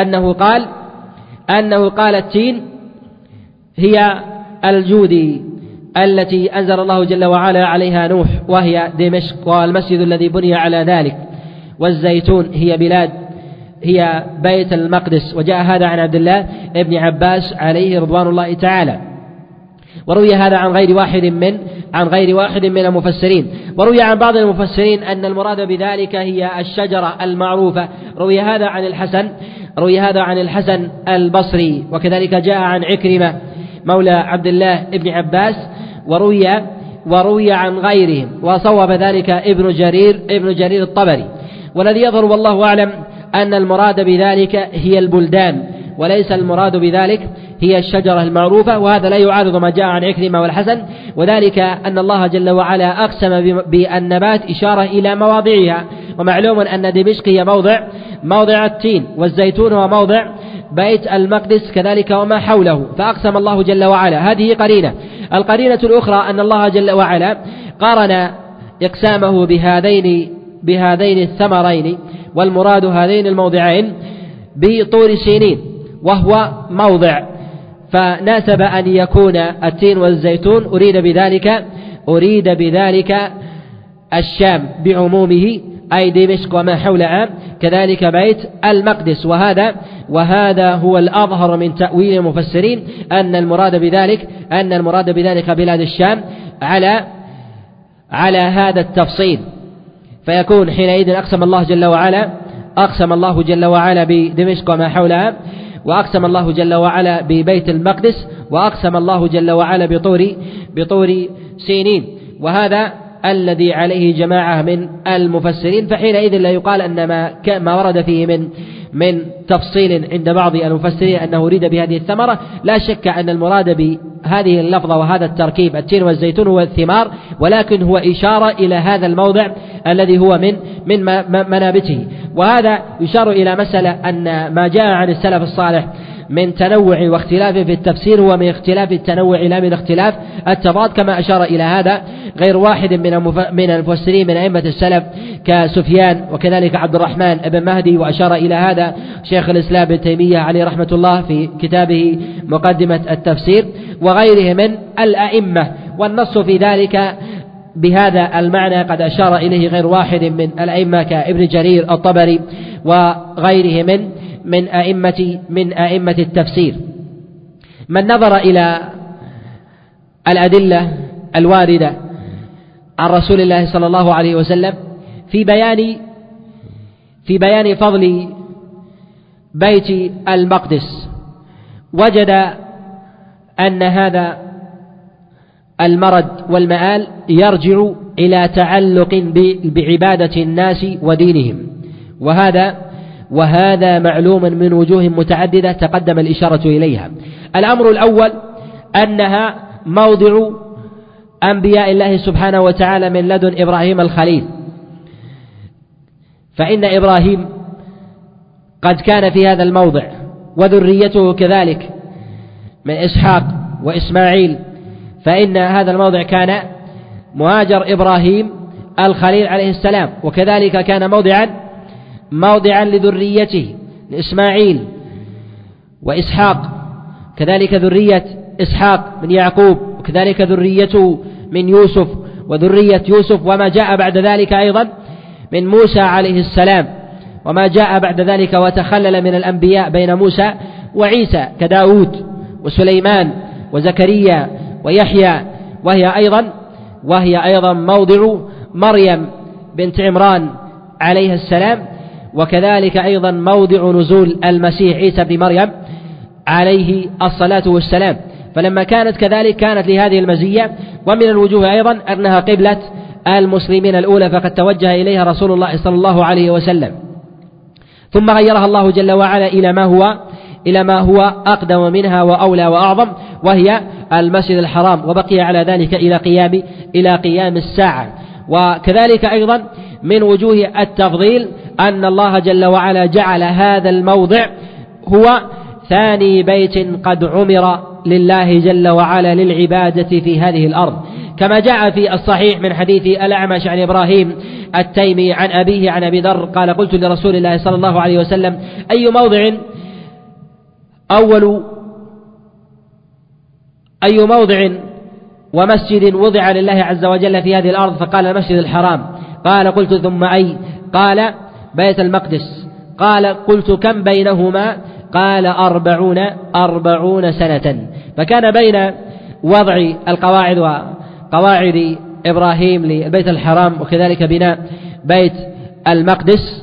[SPEAKER 1] أنه قال التين هي الجودي التي أنزل الله جل وعلا عليها نوح، وهي دمشق والمسجد الذي بني على ذلك، والزيتون هي بيت المقدس. وجاء هذا عن عبد الله ابن عباس عليه رضوان الله تعالى. وروي هذا عن غير واحد من المفسرين. وروي عن بعض المفسرين أن المراد بذلك هي الشجرة المعروفة. روي هذا عن الحسن البصري، وكذلك جاء عن عكرمة مولى عبد الله ابن عباس، وروي عن غيرهم، وصوب ذلك ابن جرير الطبري. والذي يظهر والله أعلم أن المراد بذلك هي البلدان، وليس المراد بذلك هي الشجرة المعروفة، وهذا لا يعارض ما جاء عن عكرمة والحسن، وذلك أن الله جل وعلا أقسم بالنبات إشارة إلى مواضعها، ومعلوم أن دمشق هي موضع التين، والزيتون هو موضع بيت المقدس كذلك وما حوله، فأقسم الله جل وعلا. هذه قرينة. القرينة الأخرى أن الله جل وعلا قارن إقسامه بهذين الثمرين، والمراد هذين الموضعين بطور سينين، وهو موضع، فناسب أن يكون التين والزيتون أريد بذلك الشام بعمومه، أي دمشق وما حولها، كذلك بيت المقدس. وهذا هو الأظهر من تأويل المفسرين، أن المراد بذلك بلاد الشام على هذا التفصيل، فيكون حينئذ أقسم الله جل وعلا بدمشق وما حولها، وأقسم الله جل وعلا ببيت المقدس، وأقسم الله جل وعلا بطور سينين، وهذا الذي عليه جماعة من المفسرين. فحينئذ لا يقال أن ما ورد فيه من تفصيل عند بعض المفسرين أنه أريد بهذه الثمرة. لا شك أن المراد بهذه اللفظة وهذا التركيب التين والزيتون هو الثمار، ولكن هو إشارة إلى هذا الموضع الذي هو من منابته. وهذا يشار إلى مسألة أن ما جاء عن السلف الصالح من تنوع واختلاف في التفسير هو من اختلاف التنوع لا من اختلاف التضاد، كما أشار إلى هذا غير واحد من المفسرين من أئمة السلف كسفيان وكذلك عبد الرحمن بن مهدي، وأشار إلى هذا شيخ الإسلام ابن تيمية عليه رحمة الله في كتابه مقدمة التفسير، وغيره من الأئمة. والنص في ذلك بهذا المعنى قد أشار إليه غير واحد من الأئمة كابن جرير الطبري وغيره من أئمة التفسير. من نظر إلى الأدلة الواردة عن رسول الله صلى الله عليه وسلم في بيان فضل بيت المقدس وجد أن هذا المرد والمآل يرجع إلى تعلق بعبادة الناس ودينهم، وهذا معلوم من وجوه متعددة تقدم الإشارة إليها. الأمر الأول أنها موضع أنبياء الله سبحانه وتعالى من لدن إبراهيم الخليل، فإن إبراهيم قد كان في هذا الموضع وذريته كذلك من إسحاق وإسماعيل، فإن هذا الموضع كان مهاجر إبراهيم الخليل عليه السلام، وكذلك كان موضعا لذريته إسماعيل وإسحاق، كذلك ذرية إسحاق من يعقوب، وكذلك ذريته من يوسف وذرية يوسف، وما جاء بعد ذلك أيضا من موسى عليه السلام، وما جاء بعد ذلك وتخلل من الأنبياء بين موسى وعيسى كداود وسليمان وزكريا ويحيى، وهي أيضا موضع مريم بنت عمران عليه السلام، وكذلك أيضا موضع نزول المسيح عيسى بن مريم عليه الصلاة والسلام. فلما كانت كذلك كانت لهذه المزية. ومن الوجوه أيضا أنها قبلة المسلمين الأولى، فقد توجه إليها رسول الله صلى الله عليه وسلم، ثم غيرها الله جل وعلا إلى ما هو أقدم منها وأولى وأعظم، وهي المسجد الحرام، وبقي على ذلك إلى قيام الساعة. وكذلك أيضا من وجوه التفضيل أن الله جل وعلا جعل هذا الموضع هو ثاني بيت قد عمر لله جل وعلا للعبادة في هذه الأرض، كما جاء في الصحيح من حديث الأعمش عن إبراهيم التيمي عن أبيه عن أبي ذر قال: قلت لرسول الله صلى الله عليه وسلم: أي موضع ومسجد وضع لله عز وجل في هذه الأرض؟ فقال: المسجد الحرام. قال: قلت: ثم أي؟ قال: بيت المقدس. قال: قلت: كم بينهما؟ قال: 40 سنة. فكان بين وضع القواعد وقواعد إبراهيم للبيت الحرام وكذلك بناء بيت المقدس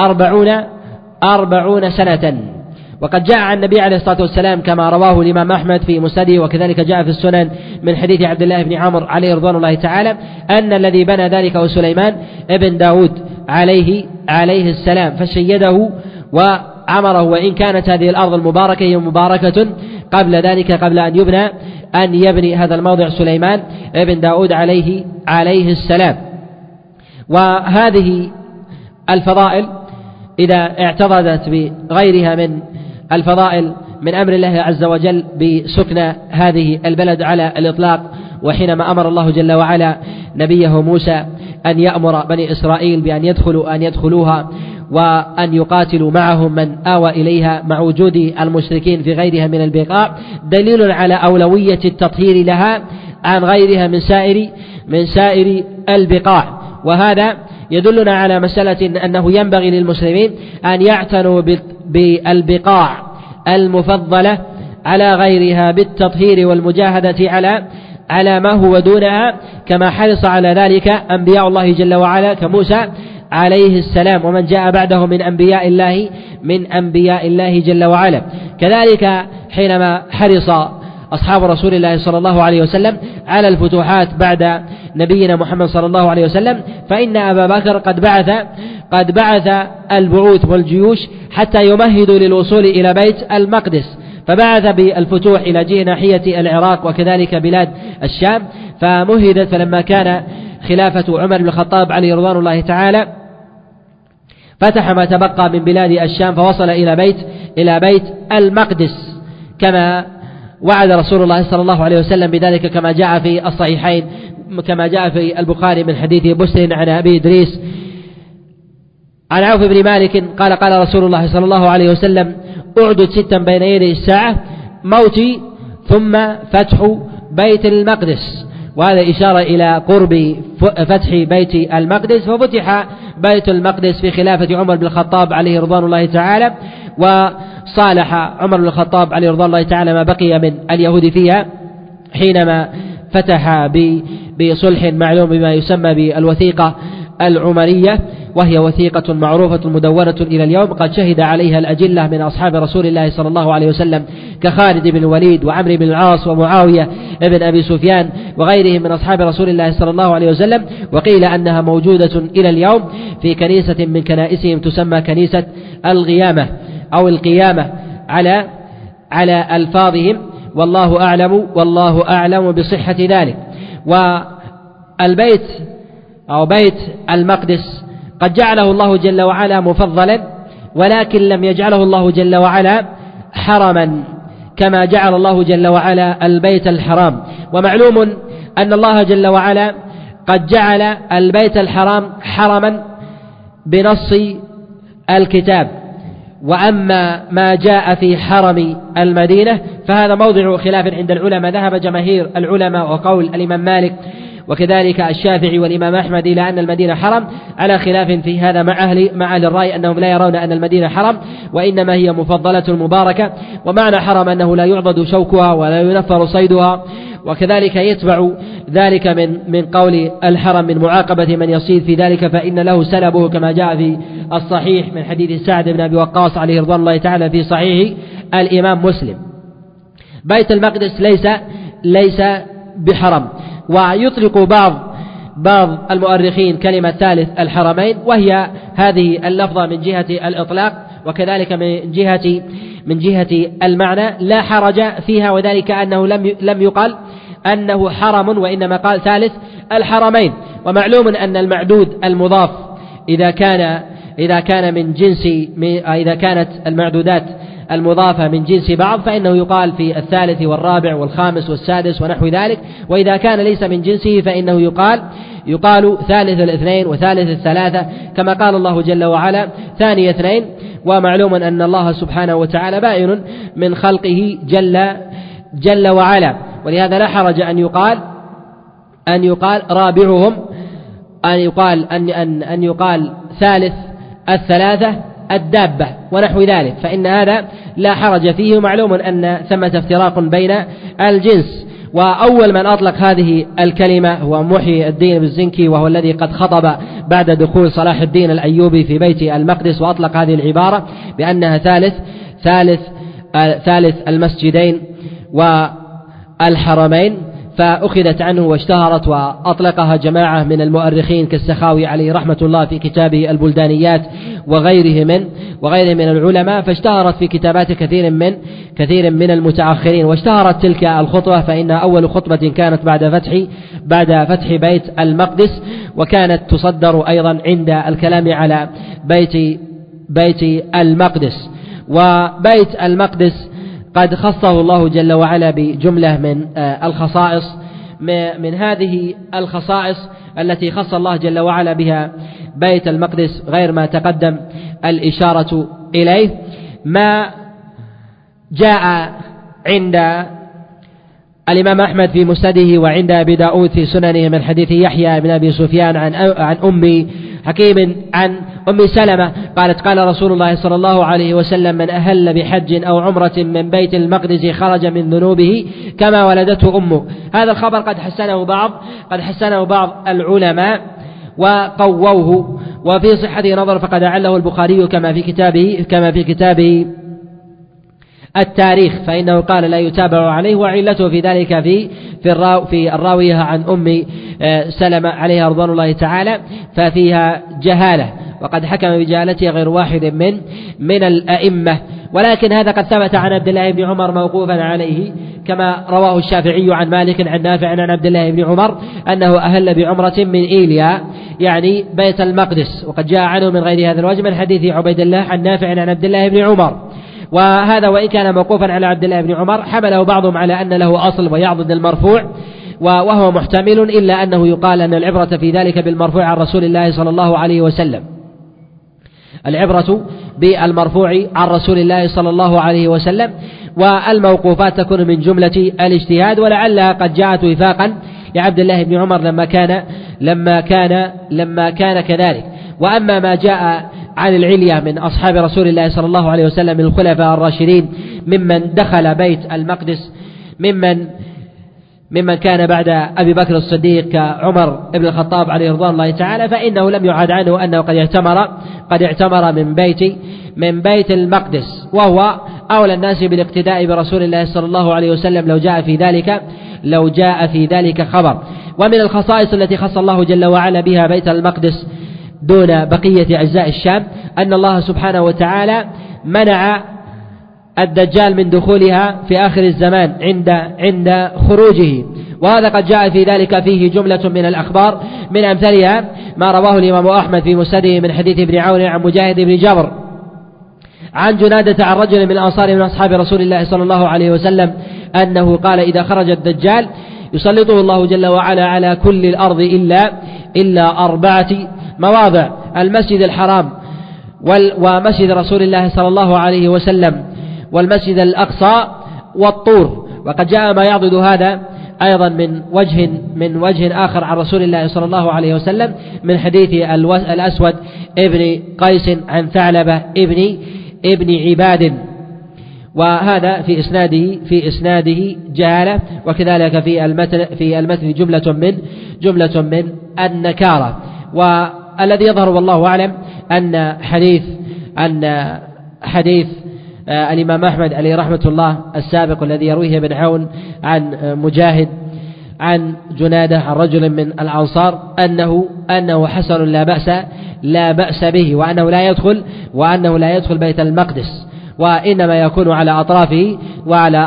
[SPEAKER 1] 40 سنة. وقد جاء عن النبي عليه الصلاة والسلام كما رواه الإمام أحمد في مسنده، وكذلك جاء في السنن من حديث عبد الله بن عمرو عليه رضوان الله تعالى أن الذي بنى ذلك هو سليمان ابن داود عليه السلام، فشيده وعمره. وإن كانت هذه الأرض المباركة هي مباركة قبل ذلك، قبل أن يبني هذا الموضع سليمان ابن داود عليه السلام. وهذه الفضائل إذا اعترضت بغيرها من الفضائل من أمر الله عز وجل بسكن هذه البلد على الإطلاق، وحينما أمر الله جل وعلا نبيه موسى أن يأمر بني إسرائيل بأن يدخلوها وأن يقاتلوا معهم من آوى إليها مع وجود المشركين في غيرها من البقاع، دليل على أولوية التطهير لها عن غيرها من سائر البقاع. وهذا يدلنا على مسألة أنه ينبغي للمسلمين أن يعتنوا بالبقاع المفضلة على غيرها بالتطهير والمجاهدة على ما هو دونها، كما حرص على ذلك أنبياء الله جل وعلا كموسى عليه السلام ومن جاء بعده من أنبياء الله جل وعلا. كذلك حينما حرص أصحاب رسول الله صلى الله عليه وسلم على الفتوحات بعد نبينا محمد صلى الله عليه وسلم، فإن أبا بكر قد بعث البعوث والجيوش حتى يمهدوا للوصول إلى بيت المقدس، فبعث بالفتوح إلى ناحية العراق وكذلك بلاد الشام، فمهدت. فلما كان خلافة عمر بن الخطاب عليه رضوان الله تعالى فتح ما تبقى من بلاد الشام فوصل إلى بيت المقدس، كما وعد رسول الله صلى الله عليه وسلم بذلك، كما جاء في الصحيحين، كما جاء في البخاري من حديث بسر عن أبي إدريس عن عوف بن مالك قال: قال رسول الله صلى الله عليه وسلم: أعدد 6 بين يدي الساعة، موتي ثم فتح بيت المقدس. وهذا إشارة إلى قرب فتح بيت المقدس، ففتح بيت المقدس في خلافة عمر بن الخطاب عليه رضوان الله تعالى، وصالح عمر بن الخطاب عليه رضوان الله تعالى ما بقي من اليهود فيها حينما فتح بصلح معلوم بما يسمى بالوثيقة العمرية، وهي وثيقة معروفة مدونة إلى اليوم، قد شهد عليها الأجلة من أصحاب رسول الله صلى الله عليه وسلم كخالد بن الوليد وعمرو بن العاص ومعاوية بن أبي سفيان وغيرهم من أصحاب رسول الله صلى الله عليه وسلم. وقيل أنها موجودة إلى اليوم في كنيسة من كنائسهم تسمى كنيسة الغيامة أو القيامة على ألفاظهم، والله أعلم بصحة ذلك. والبيت أو بيت المقدس قد جعله الله جل وعلا مفضلا، ولكن لم يجعله الله جل وعلا حرما كما جعل الله جل وعلا البيت الحرام. ومعلوم أن الله جل وعلا قد جعل البيت الحرام حرما بنص الكتاب، وأما ما جاء في حرم المدينة فهذا موضع خلاف عند العلماء. ذهب جماهير العلماء وقول الإمام مالك وكذلك الشافعي والإمام أحمد إلى أن المدينة حرم، على خلاف في هذا مع أهل الرأي أنهم لا يرون أن المدينة حرم وإنما هي مفضلة مباركة. ومعنى حرم أنه لا يعضد شوكها ولا ينفر صيدها. وكذلك يتبع ذلك من قول الحرم من معاقبة من يصيد في ذلك فإن له سلبه، كما جاء في الصحيح من حديث سعد بن أبي وقاص عليه رضوان الله تعالى في صحيح الإمام مسلم. بيت المقدس ليس بحرم. ويطلق بعض المؤرخين كلمة ثالث الحرمين، وهي هذه اللفظة من جهة الإطلاق وكذلك من جهة المعنى لا حرج فيها، وذلك أنه لم يقال أنه حرم وإنما قال ثالث الحرمين. ومعلوم أن المعدود المضاف إذا كانت المعدودات المضافة من جنس بعض فإنه يقال في الثالث والرابع والخامس والسادس ونحو ذلك، وإذا كان ليس من جنسه فإنه يقال ثالث الاثنين وثالث الثلاثة، كما قال الله جل وعلا ثاني اثنين. ومعلوم أن الله سبحانه وتعالى بائن من خلقه جل وعلا، ولهذا لا حرج أن يقال رابعهم، أن يقال ثالث الثلاثة الدابة ونحو ذلك، فإن هذا لا حرج فيه. ومعلوم أن ثمة افتراق بين الجنس. وأول من أطلق هذه الكلمة هو محي الدين بالزنكي، وهو الذي قد خطب بعد دخول صلاح الدين الأيوبي في بيت المقدس، وأطلق هذه العبارة بأنها ثالث المسجدين والحرمين، فأخذت عنه واشتهرت وأطلقها جماعة من المؤرخين كالسخاوي عليه رحمة الله في كتابه البلدانيات وغيره من العلماء، فاشتهرت في كتابات كثير من المتأخرين. واشتهرت تلك الخطوة فإنها أول خطبة كانت بعد فتح بيت المقدس، وكانت تصدر أيضا عند الكلام على بيت المقدس. وبيت المقدس قد خصه الله جل وعلا بجملة من الخصائص. من هذه الخصائص التي خص الله جل وعلا بها بيت المقدس غير ما تقدم الإشارة إليه، ما جاء عند الإمام أحمد في مسنده وعند أبي داود في سننه من حديث يحيى بن أبي سفيان عن أم حكيم عن أم سلمة قالت قال رسول الله صلى الله عليه وسلم من أهل بحج أو عمرة من بيت المقدس خرج من ذنوبه كما ولدته أمه. هذا الخبر قد حسنه بعض العلماء وقووه، وفي صحته نظر فقد أعله البخاري كما في كتابه التاريخ، فإنه قال لا يتابع عليه، وعلته في ذلك في الراوية عن أم سلمة عليها رضوان الله تعالى ففيها جهالة، وقد حكم بجهالتها غير واحد من الأئمة. ولكن هذا قد ثبت عن عبد الله بن عمر موقوفا عليه، كما رواه الشافعي عن مالك عن نافع عن عبد الله بن عمر أنه أهل بعمرة من إيليا يعني بيت المقدس، وقد جاء عنه من غير هذا الوجه من حديث عبيد الله عن نافع عن عبد الله بن عمر. وهذا وإن كان موقوفا على عبد الله بن عمر حمله بعضهم على أن له أصل ويعضد المرفوع، وهو محتمل، إلا أنه يقال أن العبرة في ذلك بالمرفوع عن رسول الله صلى الله عليه وسلم، العبرة بالمرفوع عن رسول الله صلى الله عليه وسلم، والموقوفات تكون من جملة الاجتهاد، ولعلها قد جاءت وفاقا لعبد الله بن عمر لما كان كذلك. وأما ما جاء عن العلية من أصحاب رسول الله صلى الله عليه وسلم من الخلفاء الراشدين ممن دخل بيت المقدس ممن ممن كان بعد أبي بكر الصديق كعمر بن الخطاب عليه رضوان الله تعالى، فإنه لم يعاد عنه أنه قد اعتمر من بيت المقدس، وهو أولى الناس بالاقتداء برسول الله صلى الله عليه وسلم لو جاء في ذلك خبر. ومن الخصائص التي خص الله جل وعلا بها بيت المقدس دون بقية أجزاء الشام أن الله سبحانه وتعالى منع الدجال من دخولها في آخر الزمان عند خروجه، وهذا قد جاء في ذلك فيه جملة من الأخبار، من أمثالها ما رواه الإمام أحمد في مسنده من حديث ابن عون عن مجاهد بن جبر عن جنادة عن رجل من الأنصار من أصحاب رسول الله صلى الله عليه وسلم أنه قال: إذا خرج الدجال يسلطه الله جل وعلا على كل الأرض إلا 4 مواضع: المسجد الحرام ومسجد رسول الله صلى الله عليه وسلم والمسجد الأقصى والطور. وقد جاء ما يعضد هذا أيضا من وجه آخر عن رسول الله صلى الله عليه وسلم من حديث الأسود ابن قيس عن ثعلبة ابن عباد، وهذا في إسناده جهالة، وكذلك في المتن جملة من النكارة. والذي يظهر والله أعلم أن حديث الإمام أحمد عليه رحمة الله السابق الذي يرويه ابن عون عن مجاهد عن جنادة عن رجل من الأنصار أنه حسن لا بأس به، وأنه لا يدخل بيت المقدس، وإنما يكون على أطرافه وعلى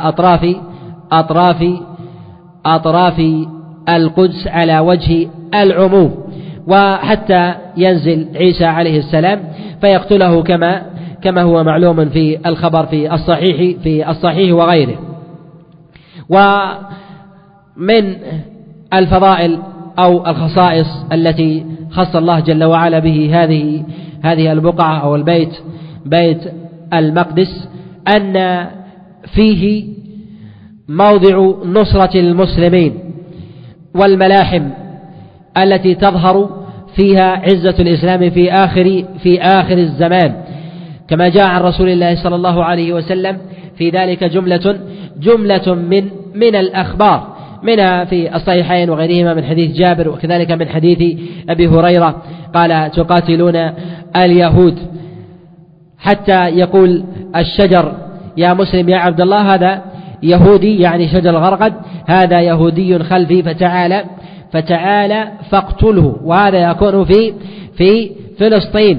[SPEAKER 1] أطراف القدس على وجه العموم، وحتى ينزل عيسى عليه السلام فيقتله كما هو معلوم في الخبر في الصحيح وغيره. ومن الفضائل أو الخصائص التي خص الله جل وعلا به هذه البقعة أو البيت بيت المقدس أن فيه موضع نصرة المسلمين والملاحم التي تظهر فيها عزة الإسلام في آخر الزمان، كما جاء عن رسول الله صلى الله عليه وسلم في ذلك جملة من الأخبار، منها في الصحيحين وغيرهما من حديث جابر، وكذلك من حديث أبي هريرة قال: تقاتلون اليهود حتى يقول الشجر يا مسلم يا عبد الله هذا يهودي، يعني شجر الغرقد، هذا يهودي خلفي فتعالى فاقتله. وهذا يكون في فلسطين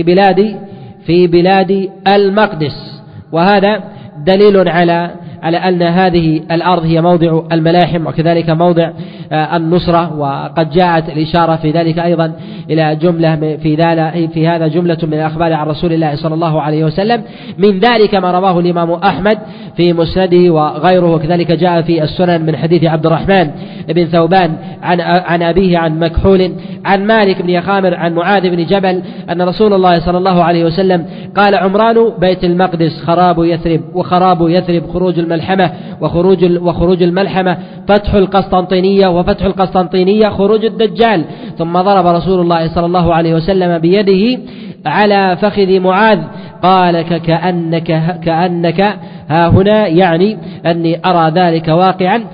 [SPEAKER 1] في بلاد المقدس، وهذا دليل على أن هذه الأرض هي موضع الملاحم وكذلك موضع النصرة. وقد جاءت الإشارة في ذلك أيضا إلى جملة في هذا جملة من الأخبار عن رسول الله صلى الله عليه وسلم، من ذلك ما رواه الإمام أحمد في مسنده وغيره، وكذلك جاء في السنن من حديث عبد الرحمن بن ثوبان عن أبيه عن مكحول عن مالك بن يخامر عن معاذ بن جبل أن رسول الله صلى الله عليه وسلم قال: عمران بيت المقدس خراب يثرب، وخراب يثرب خروج الملحمة، وخروج الملحمة فتح القسطنطينية، وفتح القسطنطينية خروج الدجال. ثم ضرب رسول الله صلى الله عليه وسلم بيده على فخذ معاذ قال: كأنك ها هنا، يعني أني أرى ذلك واقعا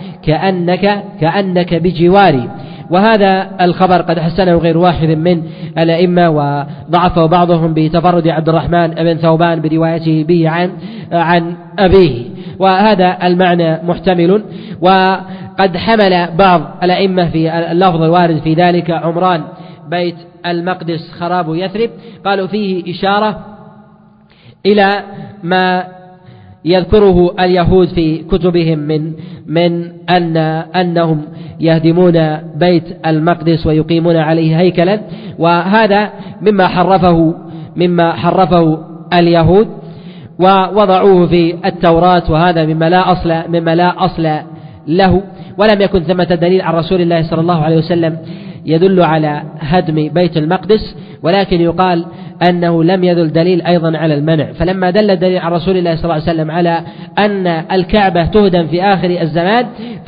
[SPEAKER 1] كأنك بجواري. وهذا الخبر قد حسنه غير واحد من الأئمة، وضعفه بعضهم بتفرد عبد الرحمن بن ثوبان بروايته به عن أبيه، وهذا المعنى محتمل. وقد حمل بعض الأئمة في اللفظ الوارد في ذلك عمران بيت المقدس خراب يثرب، قالوا فيه إشارة إلى ما يذكره اليهود في كتبهم من أنهم يهدمون بيت المقدس ويقيمون عليه هيكلا، وهذا مما حرفه اليهود ووضعوه في التوراة، وهذا مما لا أصل له. ولم يكن ثمة دليل عن رسول الله صلى الله عليه وسلم يدل على هدم بيت المقدس، ولكن يقال أنه لم يدل دليل أيضا على المنع. فلما دل الدليل عن رسول الله صلى الله عليه وسلم على أن الكعبة تهدم في آخر الزمان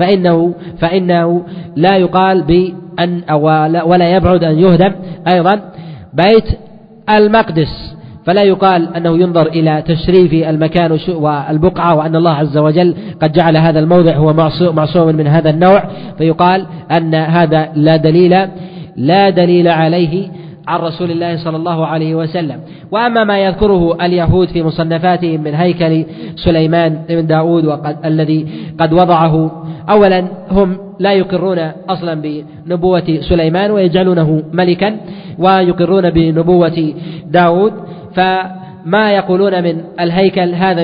[SPEAKER 1] فإنه لا يقال بأن ولا يبعد أن يهدم أيضا بيت المقدس. فلا يقال أنه ينظر إلى تشريف المكان والبقعة وأن الله عز وجل قد جعل هذا الموضع هو معصوم من هذا النوع، فيقال أن هذا لا دليل عليه عن رسول الله صلى الله عليه وسلم. وأما ما يذكره اليهود في مصنفاتهم من هيكل سليمان بن داود الذي قد وضعه، أولا هم لا يقرون أصلا بنبوة سليمان ويجعلونه ملكا، ويقرون بنبوة داود، فما يقولون من الهيكل هذا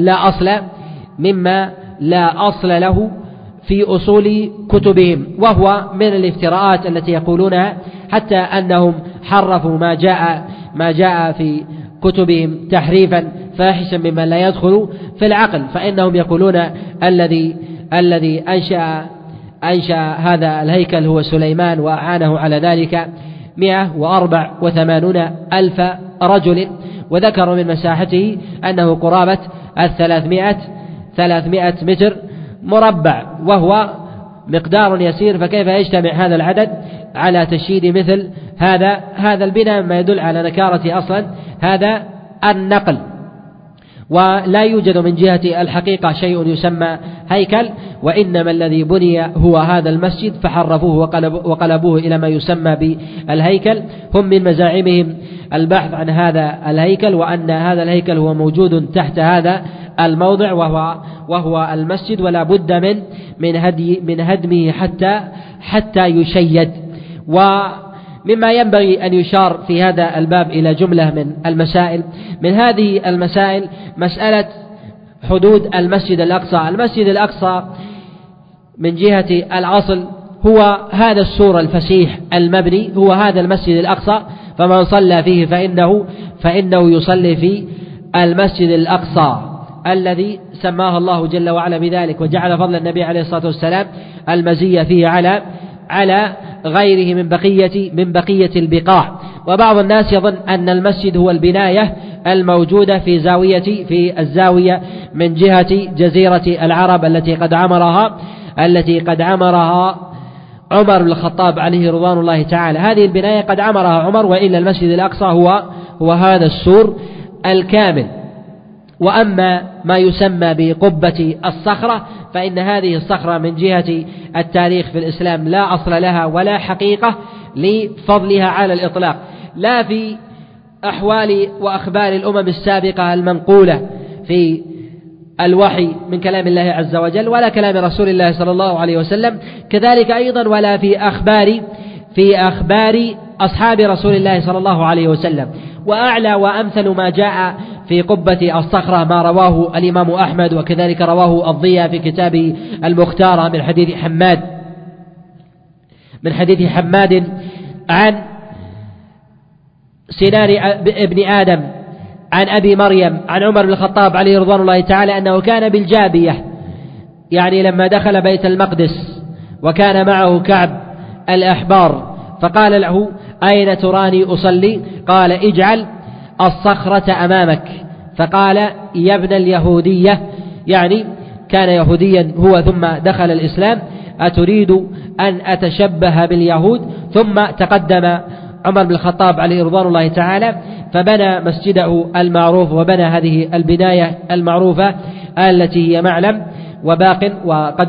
[SPEAKER 1] مما لا أصل له في أصول كتبهم، وهو من الافتراءات التي يقولونها، حتى أنهم حرفوا ما جاء في كتبهم تحريفا فاحشا مما لا يدخل في العقل. فإنهم يقولون الذي أنشأ هذا الهيكل هو سليمان، وأعانه على ذلك 184,000 رجل، وذكروا من مساحته أنه قرابة 300 متر مربع، وهو مقدار يسير، فكيف يجتمع هذا العدد على تشييد مثل هذا البناء، ما يدل على نكارة أصلا هذا النقل. ولا يوجد من جهة الحقيقة شيء يسمى هيكل، وإنما الذي بني هو هذا المسجد، فحرفوه وقلبوه إلى ما يسمى بالهيكل. هم من مزاعمهم البحث عن هذا الهيكل، وأن هذا الهيكل هو موجود تحت هذا الموضع وهو المسجد، ولا بد من هدمه حتى يشيد. ومما ينبغي أن يشار في هذا الباب إلى جملة من المسائل. من هذه المسائل مسألة حدود المسجد الأقصى. المسجد الأقصى من جهة الأصل هو هذا السور الفسيح المبني، هو هذا المسجد الأقصى، فمن صلى فيه فإنه يصلي في المسجد الأقصى الذي سماه الله جل وعلا بذلك، وجعل فضل النبي عليه الصلاة والسلام المزية فيه على غيره من بقية البقاع. وبعض الناس يظن أن المسجد هو البناية الموجودة في الزاوية من جهة جزيرة العرب التي قد عمرها عمر بن الخطاب عليه رضوان الله تعالى. هذه البناية قد عمرها عمر، وإلا المسجد الأقصى هو هذا السور الكامل. وأما ما يسمى بقبة الصخرة، فإن هذه الصخرة من جهة التاريخ في الإسلام لا أصل لها ولا حقيقة لفضلها على الإطلاق، لا في أحوال وأخبار الأمم السابقة المنقولة في الوحي من كلام الله عز وجل، ولا كلام رسول الله صلى الله عليه وسلم، كذلك أيضا ولا في أخبار أصحاب رسول الله صلى الله عليه وسلم. وأعلى وأمثل ما جاء في قبة الصخرة ما رواه الإمام أحمد، وكذلك رواه الضياء في كتابه المختارة من حديث حماد عن سنان ابن آدم عن أبي مريم عن عمر بن الخطاب عليه رضوان الله تعالى أنه كان بالجابية، يعني لما دخل بيت المقدس وكان معه كعب الأحبار، فقال له: أين تراني أصلي؟ قال: اجعل الصخرة أمامك. فقال: يا ابن اليهودية، يعني كان يهوديا هو ثم دخل الإسلام، أتريد أن أتشبه باليهود؟ ثم تقدم عمر بن الخطاب عليه رضوان الله تعالى فبنى مسجده المعروف، وبنى هذه البناية المعروفة التي هي معلم وباق، وقد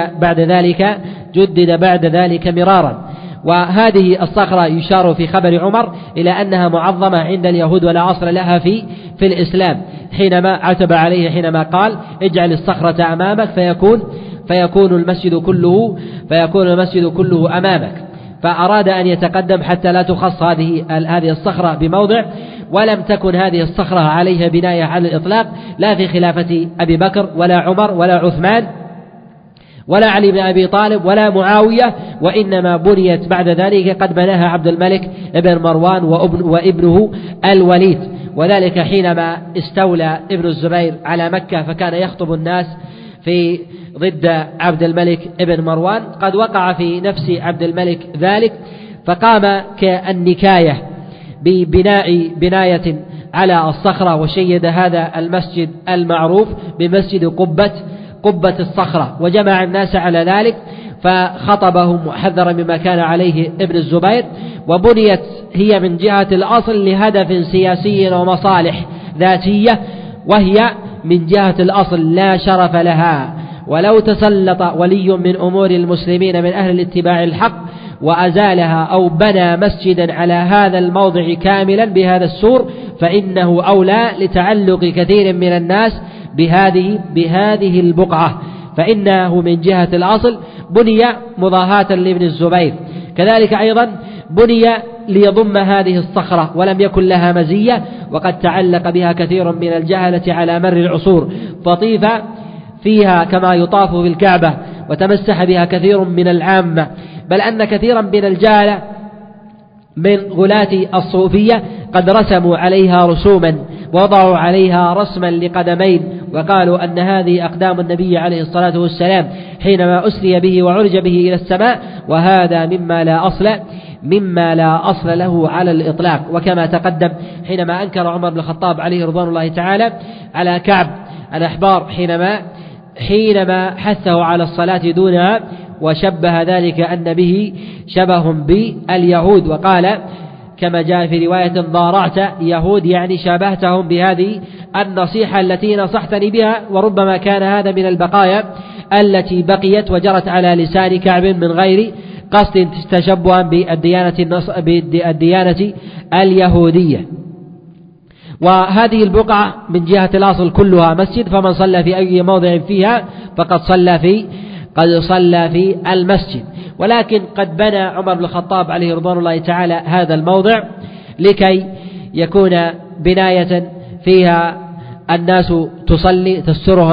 [SPEAKER 1] جدد بعد ذلك مرارا. وهذه الصخرة يشار في خبر عمر إلى أنها معظمة عند اليهود ولا أصل لها في الإسلام، حينما عتب عليه حينما قال: اجعل الصخرة أمامك فيكون المسجد كله أمامك. فأراد أن يتقدم حتى لا تخص هذه الصخرة بموضع، ولم تكن هذه الصخرة عليها بناية على الإطلاق، لا في خلافة أبي بكر ولا عمر ولا عثمان ولا علي بن أبي طالب ولا معاوية، وإنما بنيت بعد ذلك قد بناها عبد الملك بن مروان وابنه الوليد، وذلك حينما استولى ابن الزبير على مكة فكان يخطب الناس في ضد عبد الملك بن مروان. قد وقع في نفس عبد الملك ذلك، فقام كالنكاية بناية على الصخرة، وشيد هذا المسجد المعروف بمسجد قبة الصخرة، وجمع الناس على ذلك، فخطبهم وحذر مما كان عليه ابن الزبير. وبنيت هي من جهة الأصل لهدف سياسي ومصالح ذاتية، وهي من جهة الأصل لا شرف لها. ولو تسلط ولي من أمور المسلمين من أهل الاتباع الحق وأزالها أو بنى مسجدا على هذا الموضع كاملا بهذا السور فإنه أولى لتعلق كثير من الناس بهذه البقعة، فإنه من جهة الأصل بني مضاهاة لابن الزبير. كذلك أيضا بني ليضم هذه الصخرة ولم يكن لها مزية، وقد تعلق بها كثير من الجهلة على مر العصور، فطيف فيها كما يطاف في الكعبة، وتمسح بها كثير من العامة، بل أن كثيرا من الجهلة من غلاة الصوفية قد رسموا عليها رسوما ووضعوا عليها رسما لقدمين، وقالوا أن هذه أقدام النبي عليه الصلاة والسلام حينما أسري به وعرج به إلى السماء، وهذا مما لا أصل له على الإطلاق. وكما تقدم حينما أنكر عمر بن الخطاب عليه رضوان الله تعالى على كعب الأحبار حينما حثه على الصلاة دونها، وشبه ذلك أن به شبه باليهود، وقال كما جاء في رواية ضارعت يهود، يعني شابهتهم بهذه النصيحة التي نصحتني بها. وربما كان هذا من البقايا التي بقيت وجرت على لسان كعب من غير قصد تشبها بالديانة اليهودية. وهذه البقعة من جهة الأصل كلها مسجد، فمن صلى في أي موضع فيها فقد صلى في المسجد. ولكن قد بنى عمر بن الخطاب عليه رضوان الله تعالى هذا الموضع لكي يكون بناية فيها الناس تصلي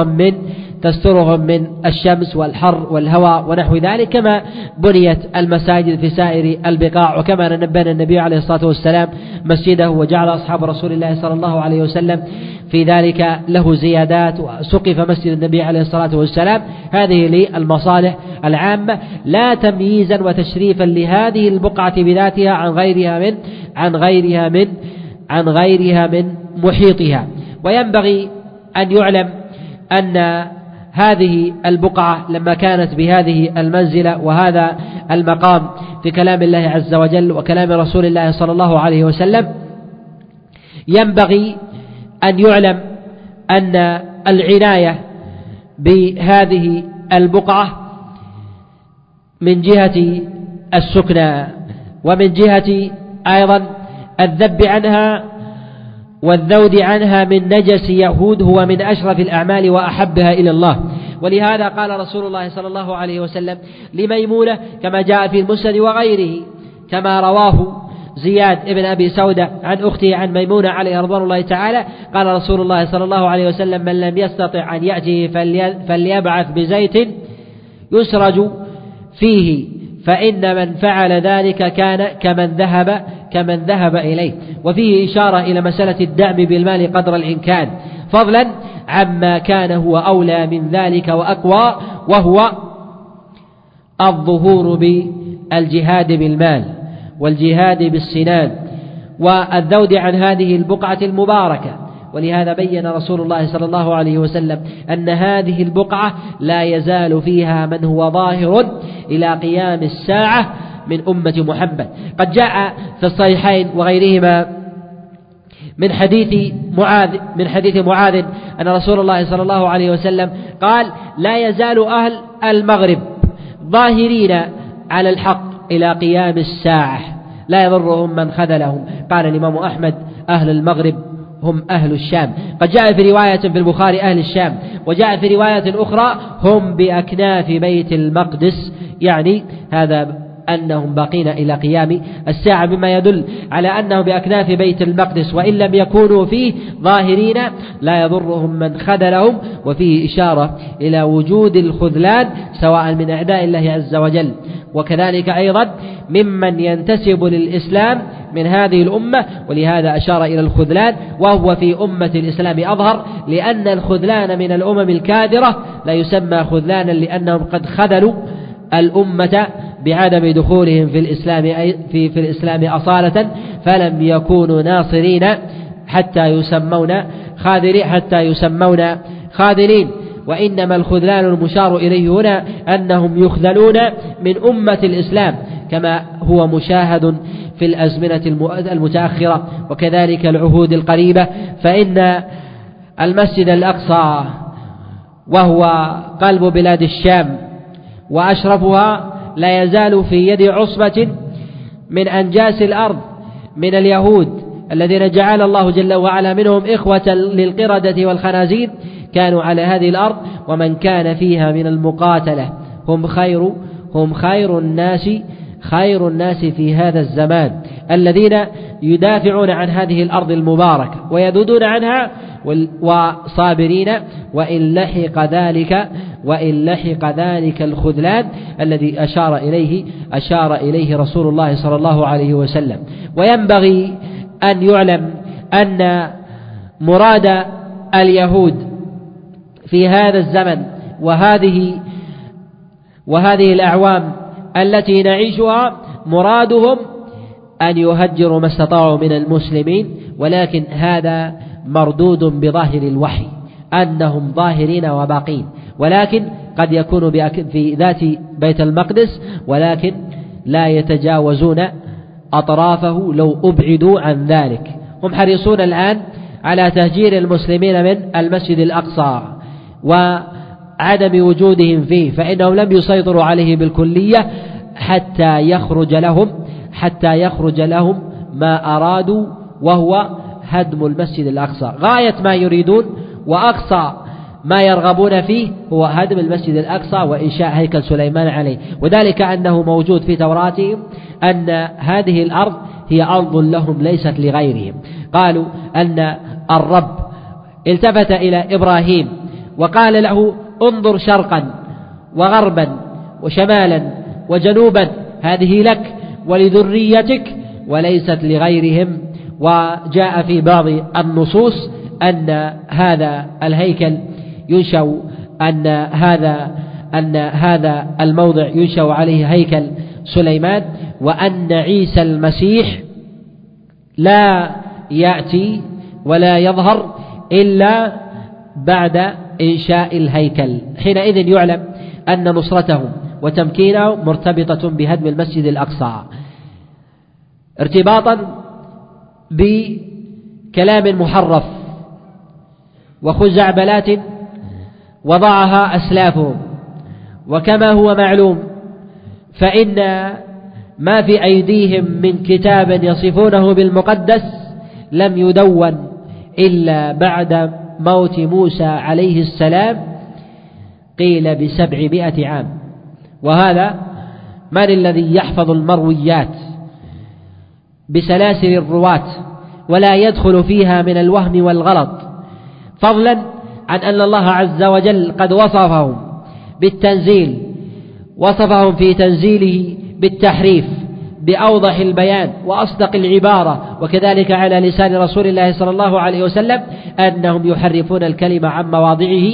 [SPEAKER 1] تسترهم من الشمس والحر والهواء ونحو ذلك، كما بنيت المساجد في سائر البقاع. وكما نبه النبي عليه الصلاة والسلام مسجده وجعل أصحاب رسول الله صلى الله عليه وسلم في ذلك له زيادات، وسقف مسجد النبي عليه الصلاة والسلام. هذه للمصالح العامة لا تمييزا وتشريفا لهذه البقعة بذاتها عن غيرها من محيطها. وينبغي أن يعلم أن هذه البقعة لما كانت بهذه المنزلة وهذا المقام في كلام الله عز وجل وكلام رسول الله صلى الله عليه وسلم، ينبغي أن يعلم أن العناية بهذه البقعة من جهة السكنى ومن جهة أيضا الذب عنها والذود عنها من نجس يهود هو من أشرف الأعمال وأحبها إلى الله. ولهذا قال رسول الله صلى الله عليه وسلم لميمونة كما جاء في المسند وغيره، كما رواه زياد ابن أبي سودة عن أخته عن ميمونة عليه رضوان الله تعالى، قال رسول الله صلى الله عليه وسلم من لم يستطع أن يأتيه فليبعث بزيت يسرج فيه، فإن من فعل ذلك كان كمن ذهب إليه. وفيه إشارة إلى مسألة الدعم بالمال قدر الإمكان، فضلا عما كان هو أولى من ذلك وأقوى، وهو الظهور بالجهاد بالمال والجهاد بالسنان والذود عن هذه البقعة المباركة. ولهذا بين رسول الله صلى الله عليه وسلم أن هذه البقعة لا يزال فيها من هو ظاهر إلى قيام الساعة من أمة محمد. قد جاء في الصحيحين وغيرهما من حديث معاذ أن رسول الله صلى الله عليه وسلم قال لا يزال أهل المغرب ظاهرين على الحق إلى قيام الساعة لا يضرهم من خذلهم. قال الإمام أحمد أهل المغرب هم أهل الشام. قد جاء في رواية في البخاري أهل الشام، وجاء في رواية أخرى هم بأكناف بيت المقدس، يعني هذا أنهم باقين إلى قيام الساعة، مما يدل على أنهم بأكناف بيت المقدس وإن لم يكونوا فيه ظاهرين لا يضرهم من خذلهم. وفيه إشارة إلى وجود الخذلان سواء من أعداء الله عز وجل وكذلك أيضا ممن ينتسب للإسلام من هذه الأمة. ولهذا أشار إلى الخذلان، وهو في أمة الإسلام أظهر، لأن الخذلان من الأمم الكاذرة لا يسمى خذلانا لأنهم قد خذلوا الأمة بعدم دخولهم في الإسلام أصالة، فلم يكونوا ناصرين حتى يسمون خاذلين. وإنما الخذلان المشار إليه هنا أنهم يخذلون من أمة الإسلام كما هو مشاهد في الأزمنة المتأخرة وكذلك العهود القريبة. فإن المسجد الأقصى وهو قلب بلاد الشام وأشرفها لا يزال في يد عصبة من أنجاس الأرض من اليهود الذين جعل الله جل وعلا منهم إخوة للقردة والخنازير، كانوا على هذه الأرض ومن كان فيها من المقاتلة هم خير الناس في هذا الزمان، الذين يدافعون عن هذه الأرض المباركة ويذودون عنها وصابرين، وإن لحق ذلك الخذلان الذي أشار إليه رسول الله صلى الله عليه وسلم. وينبغي أن يعلم أن مراد اليهود في هذا الزمن وهذه الأعوام التي نعيشها مرادهم أن يهجروا ما استطاعوا من المسلمين، ولكن هذا مردود بظاهر الوحي أنهم ظاهرين وباقين، ولكن قد يكون في ذات بيت المقدس ولكن لا يتجاوزون أطرافه لو أبعدوا عن ذلك. هم حريصون الآن على تهجير المسلمين من المسجد الأقصى وعدم وجودهم فيه، فإنهم لم يسيطروا عليه بالكلية حتى يخرج لهم ما أرادوا، وهو هدم المسجد الأقصى. غاية ما يريدون وأقصى ما يرغبون فيه هو هدم المسجد الأقصى وإنشاء هيكل سليمان عليه، وذلك أنه موجود في توراتهم أن هذه الأرض هي أرض لهم ليست لغيرهم. قالوا أن الرب التفت إلى إبراهيم وقال له انظر شرقا وغربا وشمالا وجنوبا، هذه لك ولذريتك وليست لغيرهم. وجاء في بعض النصوص أن هذا الهيكل ينشأ أن هذا الموضع ينشأ عليه هيكل سليمان، وأن عيسى المسيح لا يأتي ولا يظهر إلا بعد إنشاء الهيكل. حينئذ يعلم أن نصرتهم وتمكينهم مرتبطة بهدم المسجد الأقصى، ارتباطا بكلام محرف وخزعبلات وضعها أسلافهم. وكما هو معلوم فإن ما في أيديهم من كتاب يصفونه بالمقدس لم يدون إلا بعد موت موسى عليه السلام قيل ب700 عام. وهذا من الذي يحفظ المرويات بسلاسل الرواة ولا يدخل فيها من الوهم والغلط، فضلا عن أن الله عز وجل قد وصفهم بالتنزيل، وصفهم في تنزيله بالتحريف بأوضح البيان وأصدق العبارة، وكذلك على لسان رسول الله صلى الله عليه وسلم أنهم يحرفون الكلمة عن مواضعه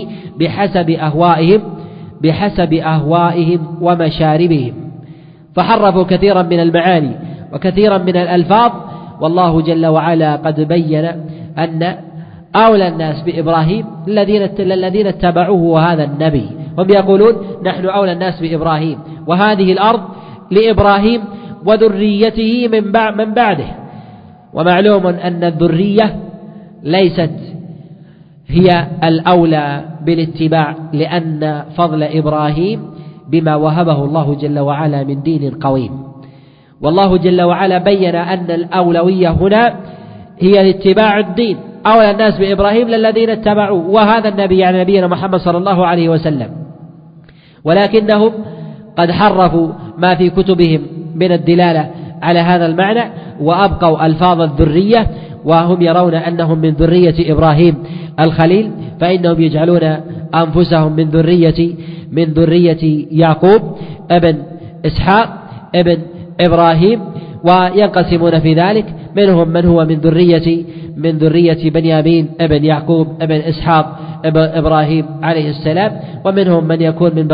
[SPEAKER 1] بحسب أهوائهم ومشاربهم، فحرفوا كثيرا من المعاني وكثيرا من الألفاظ. والله جل وعلا قد بين أن أولى الناس بإبراهيم الذين اتبعوه وهذا النبي، هم يقولون نحن أولى الناس بإبراهيم وهذه الأرض لإبراهيم وذريته من بعده. ومعلوم أن الذرية ليست هي الأولى بالاتباع، لأن فضل إبراهيم بما وهبه الله جل وعلا من دين قويم. والله جل وعلا بين أن الأولوية هنا هي الاتباع الدين، أولى الناس بإبراهيم للذين اتبعوه وهذا النبي يعني نبينا محمد صلى الله عليه وسلم، ولكنهم قد حرفوا ما في كتبهم من الدلالة على هذا المعنى وأبقوا ألفاظ الذرية، وهم يرون أنهم من ذرية إبراهيم الخليل، فإنهم يجعلون أنفسهم من ذرية يعقوب ابن إسحاق ابن إبراهيم، وينقسمون في ذلك منهم من هو من ذرية بنيامين ابن يعقوب ابن إسحاق ابن إبراهيم عليه السلام، ومنهم من يكون من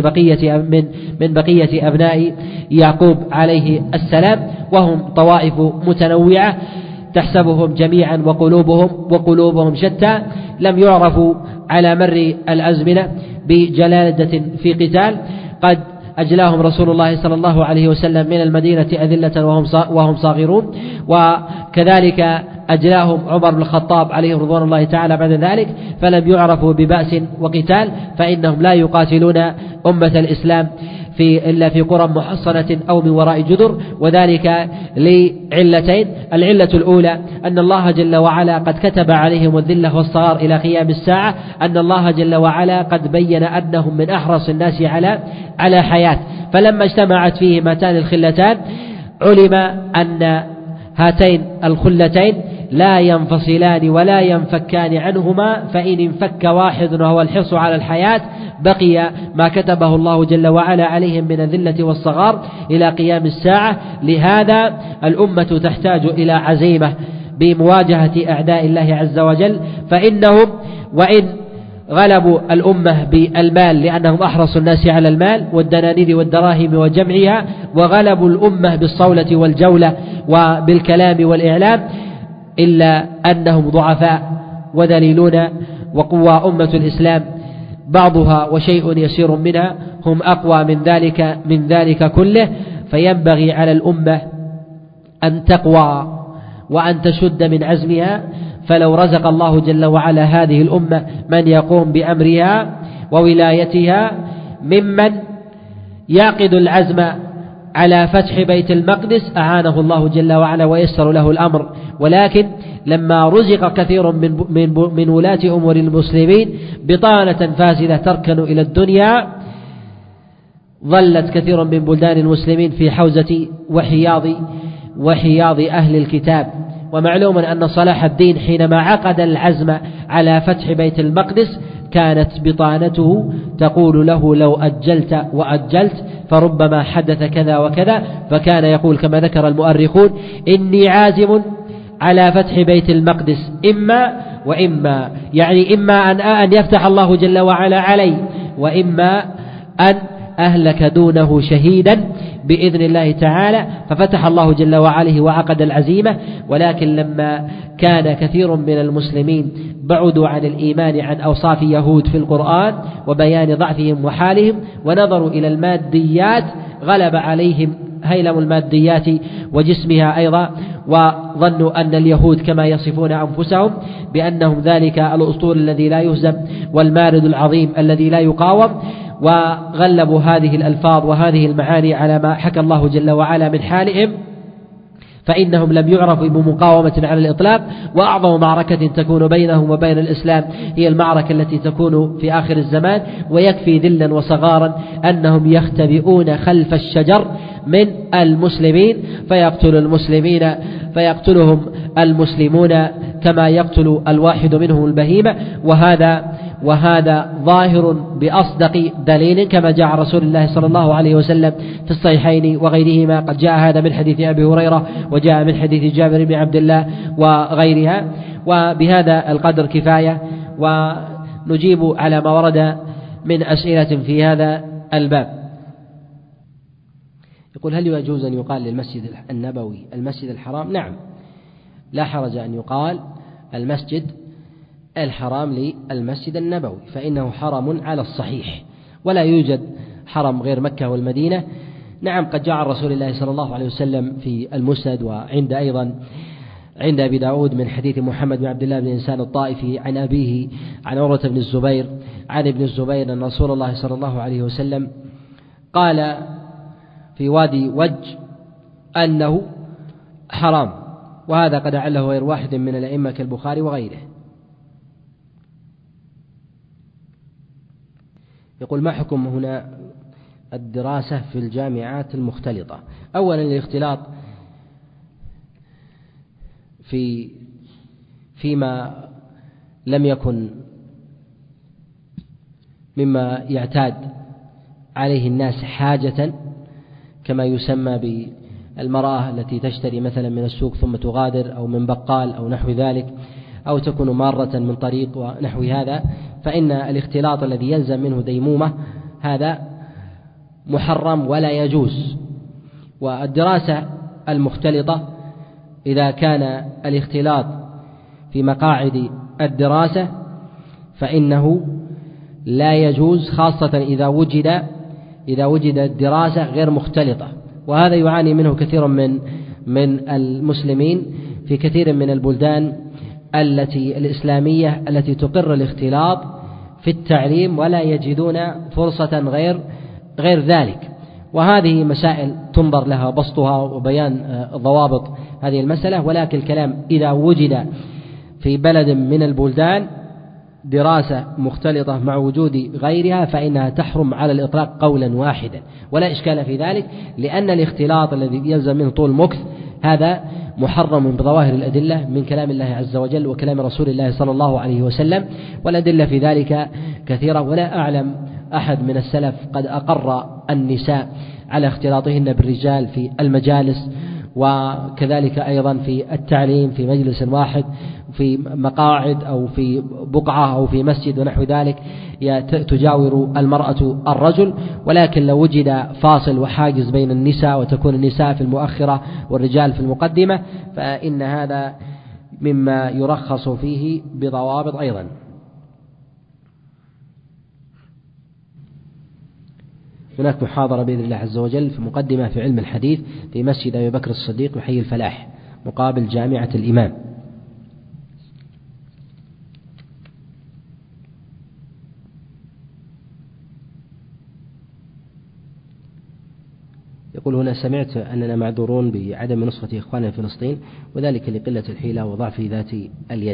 [SPEAKER 1] بقية أبناء يعقوب عليه السلام، وهم طوائف متنوعة تحسبهم جميعا وقلوبهم شتى، لم يعرفوا على مر الأزمنة بجلادة في قتال قد أجلاهم رسول الله صلى الله عليه وسلم من المدينة أذلة وهم صاغرون، وكذلك أجلاهم عمر بن الخطاب عليه رضوان الله تعالى بعد ذلك، فلم يعرفوا ببأس وقتال، فإنهم لا يقاتلون أمة الإسلام إلا في قرى محصنة أو من وراء جدر، وذلك لعلتين: العلة الأولى أن الله جل وعلا قد كتب عليهم الذلة والصغار إلى قيام الساعة، أن الله جل وعلا قد بين أنهم من أحرص الناس على حياة، فلما اجتمعت فيهم هاتان الخلتان علم أن هاتين الخلتين لا ينفصلان ولا ينفكان عنهما، فإن انفك واحد وهو الحرص على الحياة بقي ما كتبه الله جل وعلا عليهم من الذلة والصغار إلى قيام الساعة. لهذا الأمة تحتاج إلى عزيمة بمواجهة أعداء الله عز وجل، فإنهم وإن غلبوا الأمة بالمال لأنهم أحرص الناس على المال والدنانير والدراهم وجمعها، وغلبوا الأمة بالصولة والجولة وبالكلام والإعلام، إلا أنهم ضعفاء وذليلون، وقوى أمة الإسلام بعضها وشيء يسير منها هم أقوى من ذلك كله. فينبغي على الأمة أن تقوى وأن تشد من عزمها، فلو رزق الله جل وعلا هذه الأمة من يقوم بأمرها وولايتها ممن يعقد العزم على فتح بيت المقدس أعانه الله جل وعلا ويسر له الأمر، ولكن لما رزق كثير من ولاة أمور المسلمين بطانة فاسدة تركن إلى الدنيا، ظلت كثير من بلدان المسلمين في حوزة وحياض أهل الكتاب. ومعلوم أن صلاح الدين حينما عقد العزم على فتح بيت المقدس كانت بطانته تقول له: لو أجلت وأجلت فربما حدث كذا وكذا، فكان يقول كما ذكر المؤرخون: إني عازم على فتح بيت المقدس إما وإما، يعني إما أن يفتح الله جل وعلا علي، وإما أن أهلك دونه شهيدا بإذن الله تعالى. ففتح الله جل وعلا وعقد العزيمة، ولكن لما كان كثير من المسلمين بعدوا عن الإيمان عن أوصاف يهود في القرآن وبيان ضعفهم وحالهم، ونظروا إلى الماديات، غلب عليهم هيلم الماديات وجسمها أيضا، وظنوا أن اليهود كما يصفون أنفسهم بأنهم ذلك الأسطول الذي لا يهزم والمارد العظيم الذي لا يقاوم، وغلبوا هذه الألفاظ وهذه المعاني على ما حكى الله جل وعلا من حالهم، فإنهم لم يعرفوا بمقاومة على الإطلاق. وأعظم معركة تكون بينهم وبين الإسلام هي المعركة التي تكون في آخر الزمان، ويكفي ذلا وصغارا أنهم يختبئون خلف الشجر من المسلمين فيقتلهم المسلمون كما يقتل الواحد منهم البهيمة، وهذا ظاهر بأصدق دليل كما جاء رسول الله صلى الله عليه وسلم في الصحيحين وغيرهما. قد جاء هذا من حديث أبي هريرة، وجاء من حديث جابر بن عبد الله وغيرها. وبهذا القدر كفاية، ونجيب على ما ورد من أسئلة في هذا الباب. يقول: هل يجوز أن يقال للمسجد النبوي المسجد الحرام؟ نعم، لا حرج أن يقال المسجد الحرام للمسجد النبوي، فإنه حرم على الصحيح، ولا يوجد حرم غير مكة والمدينة. نعم، قد جاء رسول الله صلى الله عليه وسلم في المسند، وعند أيضا عند أبي داود من حديث محمد بن عبد الله بن إنسان الطائفي عن أبيه عن عروة بن الزبير عن ابن الزبير أن رسول الله صلى الله عليه وسلم قال في وادي وج أنه حرام، وهذا قد أعله غير واحد من الأئمة كالبخاري وغيره. يقول: ما حكم هنا الدراسة في الجامعات المختلطة؟ أولا، الاختلاط فيما لم يكن مما يعتاد عليه الناس حاجة، كما يسمى بالمرأة التي تشتري مثلا من السوق ثم تغادر، أو من بقال أو نحو ذلك، أو تكون مارة من طريق ونحو هذا، فإن الاختلاط الذي يلزم منه ديمومة هذا محرم ولا يجوز. والدراسة المختلطة إذا كان الاختلاط في مقاعد الدراسة فإنه لا يجوز، خاصة إذا وجدت دراسة غير مختلطة، وهذا يعاني منه كثير من المسلمين في كثير من البلدان الإسلامية التي تقر الاختلاط في التعليم، ولا يجدون فرصة غير ذلك. وهذه مسائل تنظر لها بسطها وبيان ضوابط هذه المسألة، ولكن الكلام إذا وجد في بلد من البلدان دراسة مختلطة مع وجود غيرها فإنها تحرم على الإطلاق قولا واحدا، ولا إشكال في ذلك، لأن الاختلاط الذي يلزم منه طول مكث هذا محرم بظواهر الأدلة من كلام الله عز وجل وكلام رسول الله صلى الله عليه وسلم، والأدلة في ذلك كثيرة. ولا أعلم أحد من السلف قد أقر النساء على اختلاطهن بالرجال في المجالس، وكذلك أيضا في التعليم في مجلس واحد، في مقاعد أو في بقعة أو في مسجد ونحو ذلك تجاور المرأة الرجل. ولكن لو وجد فاصل وحاجز بين النساء وتكون النساء في المؤخرة والرجال في المقدمة فإن هذا مما يرخص فيه بضوابط أيضا. هناك محاضرة بإذن الله عز وجل في مقدمة في علم الحديث في مسجد أبي بكر الصديق بحي الفلاح مقابل جامعة الإمام. يقول هنا: سمعت أننا معذورون بعدم نصرة إخواننا في فلسطين، وذلك لقلة الحيلة وضعف ذات اليد.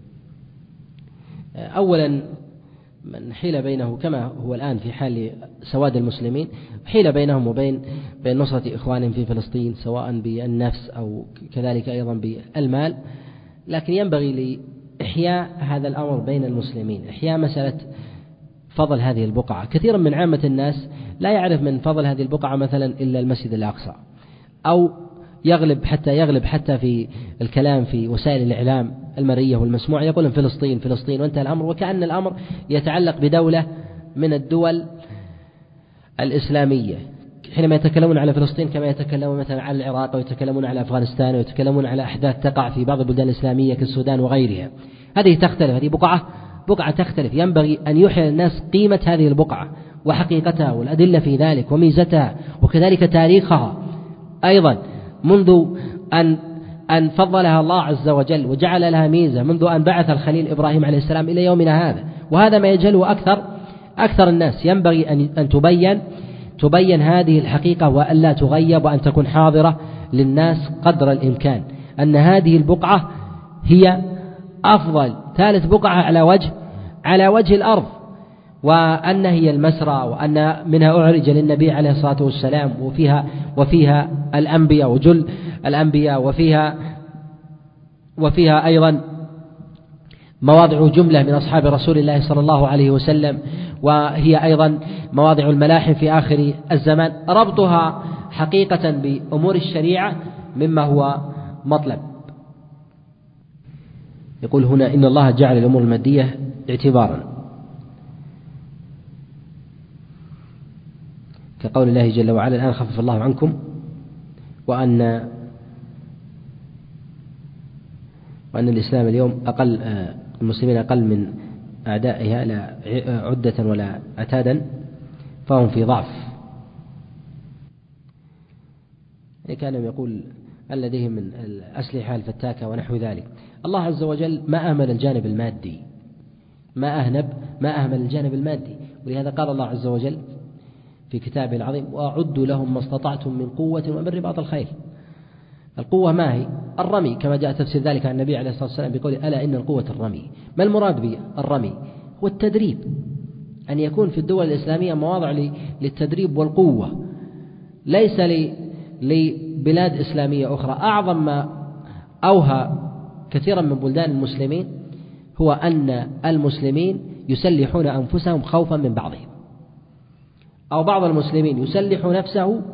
[SPEAKER 1] أولا من حيل بينه كما هو الآن في حال سواد المسلمين، حيل بينهم وبين نصرة إخوانهم في فلسطين سواء بالنفس أو كذلك أيضا بالمال، لكن ينبغي لإحياء هذا الأمر بين المسلمين، إحياء مسألة فضل هذه البقعة. كثيرا من عامة الناس لا يعرف من فضل هذه البقعة مثلا إلا المسجد الأقصى، أو يغلب حتى في الكلام في وسائل الإعلام المرئية والمسموعة يقول فلسطين فلسطين وانتهى الأمر، وكأن الأمر يتعلق بدولة من الدول الإسلامية، حينما يتكلمون على فلسطين كما يتكلمون مثلا على العراق ويتكلمون على أفغانستان ويتكلمون على أحداث تقع في بعض البلدان الإسلامية كالسودان وغيرها. هذه تختلف، هذه بقعة تختلف. ينبغي أن يحيي الناس قيمة هذه البقعة وحقيقتها والأدلة في ذلك وميزتها وكذلك تاريخها أيضا، منذ أن فضلها الله عز وجل وجعل لها ميزة منذ أن بعث الخليل إبراهيم عليه السلام إلى يومنا هذا. وهذا ما يجهله أكثر الناس. ينبغي أن تبين هذه الحقيقة وألا تغيب، وأن تكون حاضرة للناس قدر الإمكان، أن هذه البقعة هي أفضل ثالث بقعة على وجه الأرض، وأن هي المسرى، وأن منها أعرج للنبي عليه الصلاة والسلام، وفيها الأنبياء وجل الأنبياء، وفيها أيضا مواضع جملة من أصحاب رسول الله صلى الله عليه وسلم، وهي أيضا مواضع الملاحم في آخر الزمان. ربطها حقيقة بأمور الشريعة مما هو مطلب. يقول هنا: إن الله جعل الأمور المادية اعتبارا، كقول الله جل وعلا: الآن خفف الله عنكم، وأن الإسلام اليوم المسلمين أقل من أعدائها لا عدة ولا عتادا، فهم في ضعف. كان يقول لديهم من الأسلحة الفتاكة ونحو ذلك. الله عز وجل ما أهمل الجانب المادي، ما أهمل الجانب المادي، ولهذا قال الله عز وجل في كتابه العظيم: وأعدوا لهم ما استطعتم من قوة ومن رباط الخيل. القوة ما هي؟ الرمي، كما جاء تفسير ذلك عن النبي عليه الصلاة والسلام بقول: ألا إن القوة الرمي. ما المراد بالرمي؟ هو التدريب، أن يكون في الدول الإسلامية مواضع للتدريب والقوة، ليس لبلاد إسلامية أخرى. أعظم ما أوهى كثيرا من بلدان المسلمين هو أن المسلمين يسلحون أنفسهم خوفا من بعضهم، أو بعض المسلمين يسلح نفسه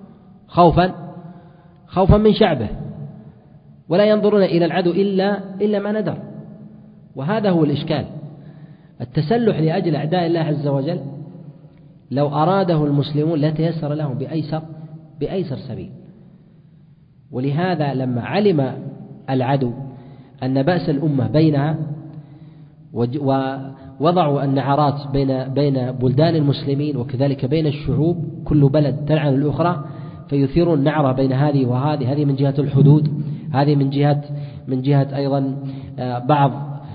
[SPEAKER 1] خوفا من شعبه، ولا ينظرون إلى العدو إلا ما ندر. وهذا هو الإشكال. التسلح لأجل أعداء الله عز وجل لو أراده المسلمون لتيسر لهم بأيسر سبيل. ولهذا لما علم العدو أن بأس الأمة بينها ووضعوا النعرات بين بلدان المسلمين وكذلك بين الشعوب، كل بلد تلعن الأخرى، فيثيرون نعرة بين هذه وهذه، هذه من جهة الحدود، هذه من جهة أيضا بعض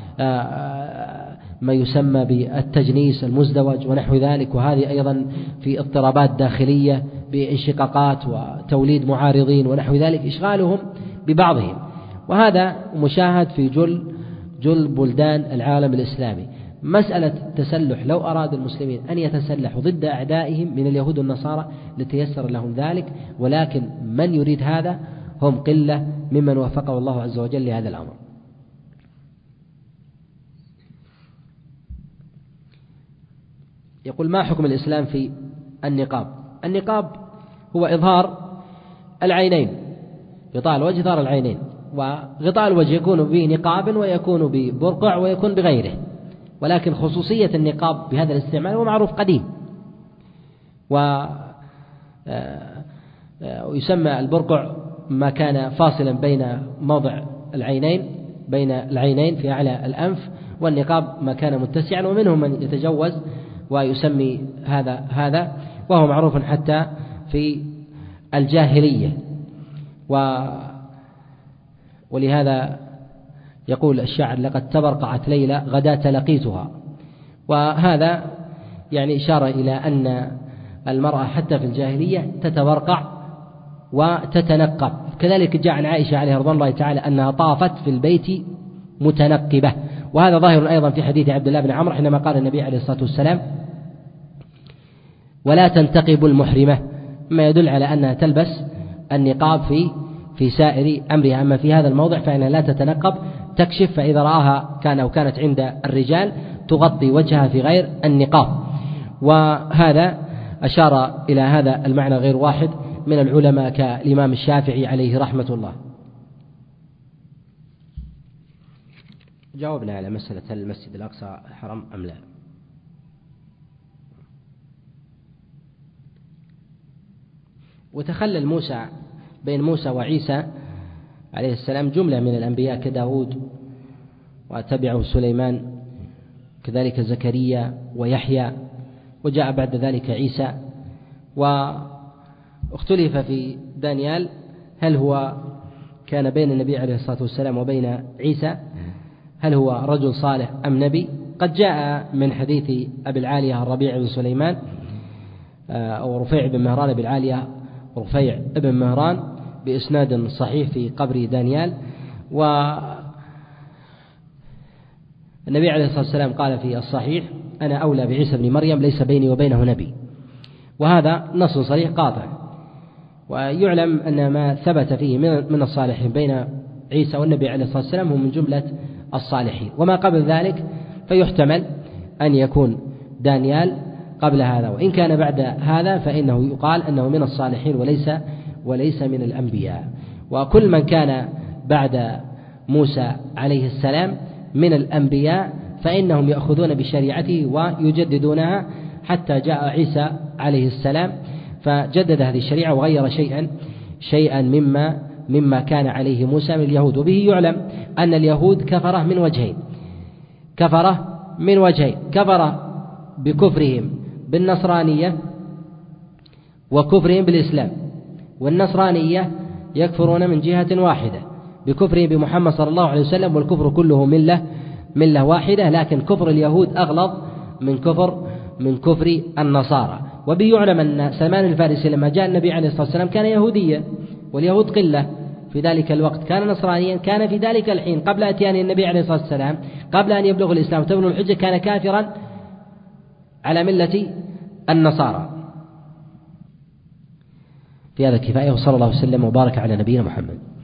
[SPEAKER 1] ما يسمى بالتجنيس المزدوج ونحو ذلك، وهذه أيضا في اضطرابات داخلية بانشقاقات وتوليد معارضين ونحو ذلك، إشغالهم ببعضهم. وهذا مشاهد في جل بلدان العالم الإسلامي. مسألة التسلح، لو أراد المسلمين أن يتسلحوا ضد أعدائهم من اليهود والنصارى لتيسر لهم ذلك، ولكن من يريد هذا هم قلة ممن وفقه الله عز وجل لهذا الأمر. يقول: ما حكم الإسلام في النقاب؟ النقاب هو إظهار العينين، غطاء الوجه إظهار العينين، وغطاء الوجه يكون به نقاب ويكون ببرقع ويكون بغيره، ولكن خصوصية النقاب بهذا الاستعمال هو معروف قديم، ويسمى البرقع ما كان فاصلا بين موضع العينين في أعلى الأنف، والنقاب ما كان متسعا، ومنهم من يتجوز ويسمي هذا وهو معروف حتى في الجاهلية. ولهذا يقول الشاعر: لقد تبرقعت ليلى غداة لقيتها. وهذا يعني إشارة إلى أن المرأة حتى في الجاهلية تتبرقع وتتنقب. كذلك جاء عن عائشة عليها رضوان الله تعالى أنها طافت في البيت متنقبة، وهذا ظاهر أيضا في حديث عبد الله بن عمرو حينما قال النبي عليه الصلاة والسلام: ولا تنتقب المحرمة، ما يدل على أنها تلبس النقاب في سائر أمرها، أما في هذا الموضع فإنها لا تتنقب، تكشف، فإذا رآها كانت عند الرجال تغطي وجهها في غير النقاب. وهذا أشار إلى هذا المعنى غير واحد من العلماء كالإمام الشافعي عليه رحمة الله. جاوبنا على مسألة هل المسجد الأقصى حرم أم لا. وتخلل موسى بين موسى وعيسى عليه السلام جملة من الأنبياء كداود، وتبعه سليمان، كذلك زكريا ويحيى، وجاء بعد ذلك عيسى. واختلف في دانيال هل هو كان بين النبي عليه الصلاة والسلام وبين عيسى هل هو رجل صالح أم نبي. قد جاء من حديث أبي العالية الربيع بن سليمان أو رفيع بن مهران أبي العالية رفيع بن مهران بإسناد صحيح في قبر دانيال. والنبي عليه الصلاة والسلام قال في الصحيح: أنا أولى بعيسى بن مريم، ليس بيني وبينه نبي. وهذا نص صريح قاطع. ويعلم أن ما ثبت فيه من الصالحين بين عيسى والنبي عليه الصلاة والسلام هو من جملة الصالحين، وما قبل ذلك فيحتمل أن يكون دانيال قبل هذا، وإن كان بعد هذا فإنه يقال أنه من الصالحين وليس من الأنبياء. وكل من كان بعد موسى عليه السلام من الأنبياء فإنهم يأخذون بشريعته ويجددونها، حتى جاء عيسى عليه السلام فجدد هذه الشريعة وغير شيئا مما كان عليه موسى من اليهود. وبه يعلم أن اليهود كفرة من وجهين: كفرة بكفرهم بالنصرانية وكفرهم بالإسلام. والنصرانية يكفرون من جهة واحدة بكفرهم بمحمد صلى الله عليه وسلم، والكفر كله ملة واحدة، لكن كفر اليهود أغلظ من كفر النصارى. وبه يعلم أن سلمان الفارسي لما جاء النبي عليه الصلاة والسلام كان يهوديا، واليهود قلة في ذلك الوقت، كان نصرانيا، كان في ذلك الحين قبل أتيان النبي عليه الصلاة والسلام، قبل أن يبلغ الإسلام وتبلغ الحجة، كان كافرا على ملة النصارى. في هذا كفاية، وصلى الله وسلم وبارك على نبينا محمد.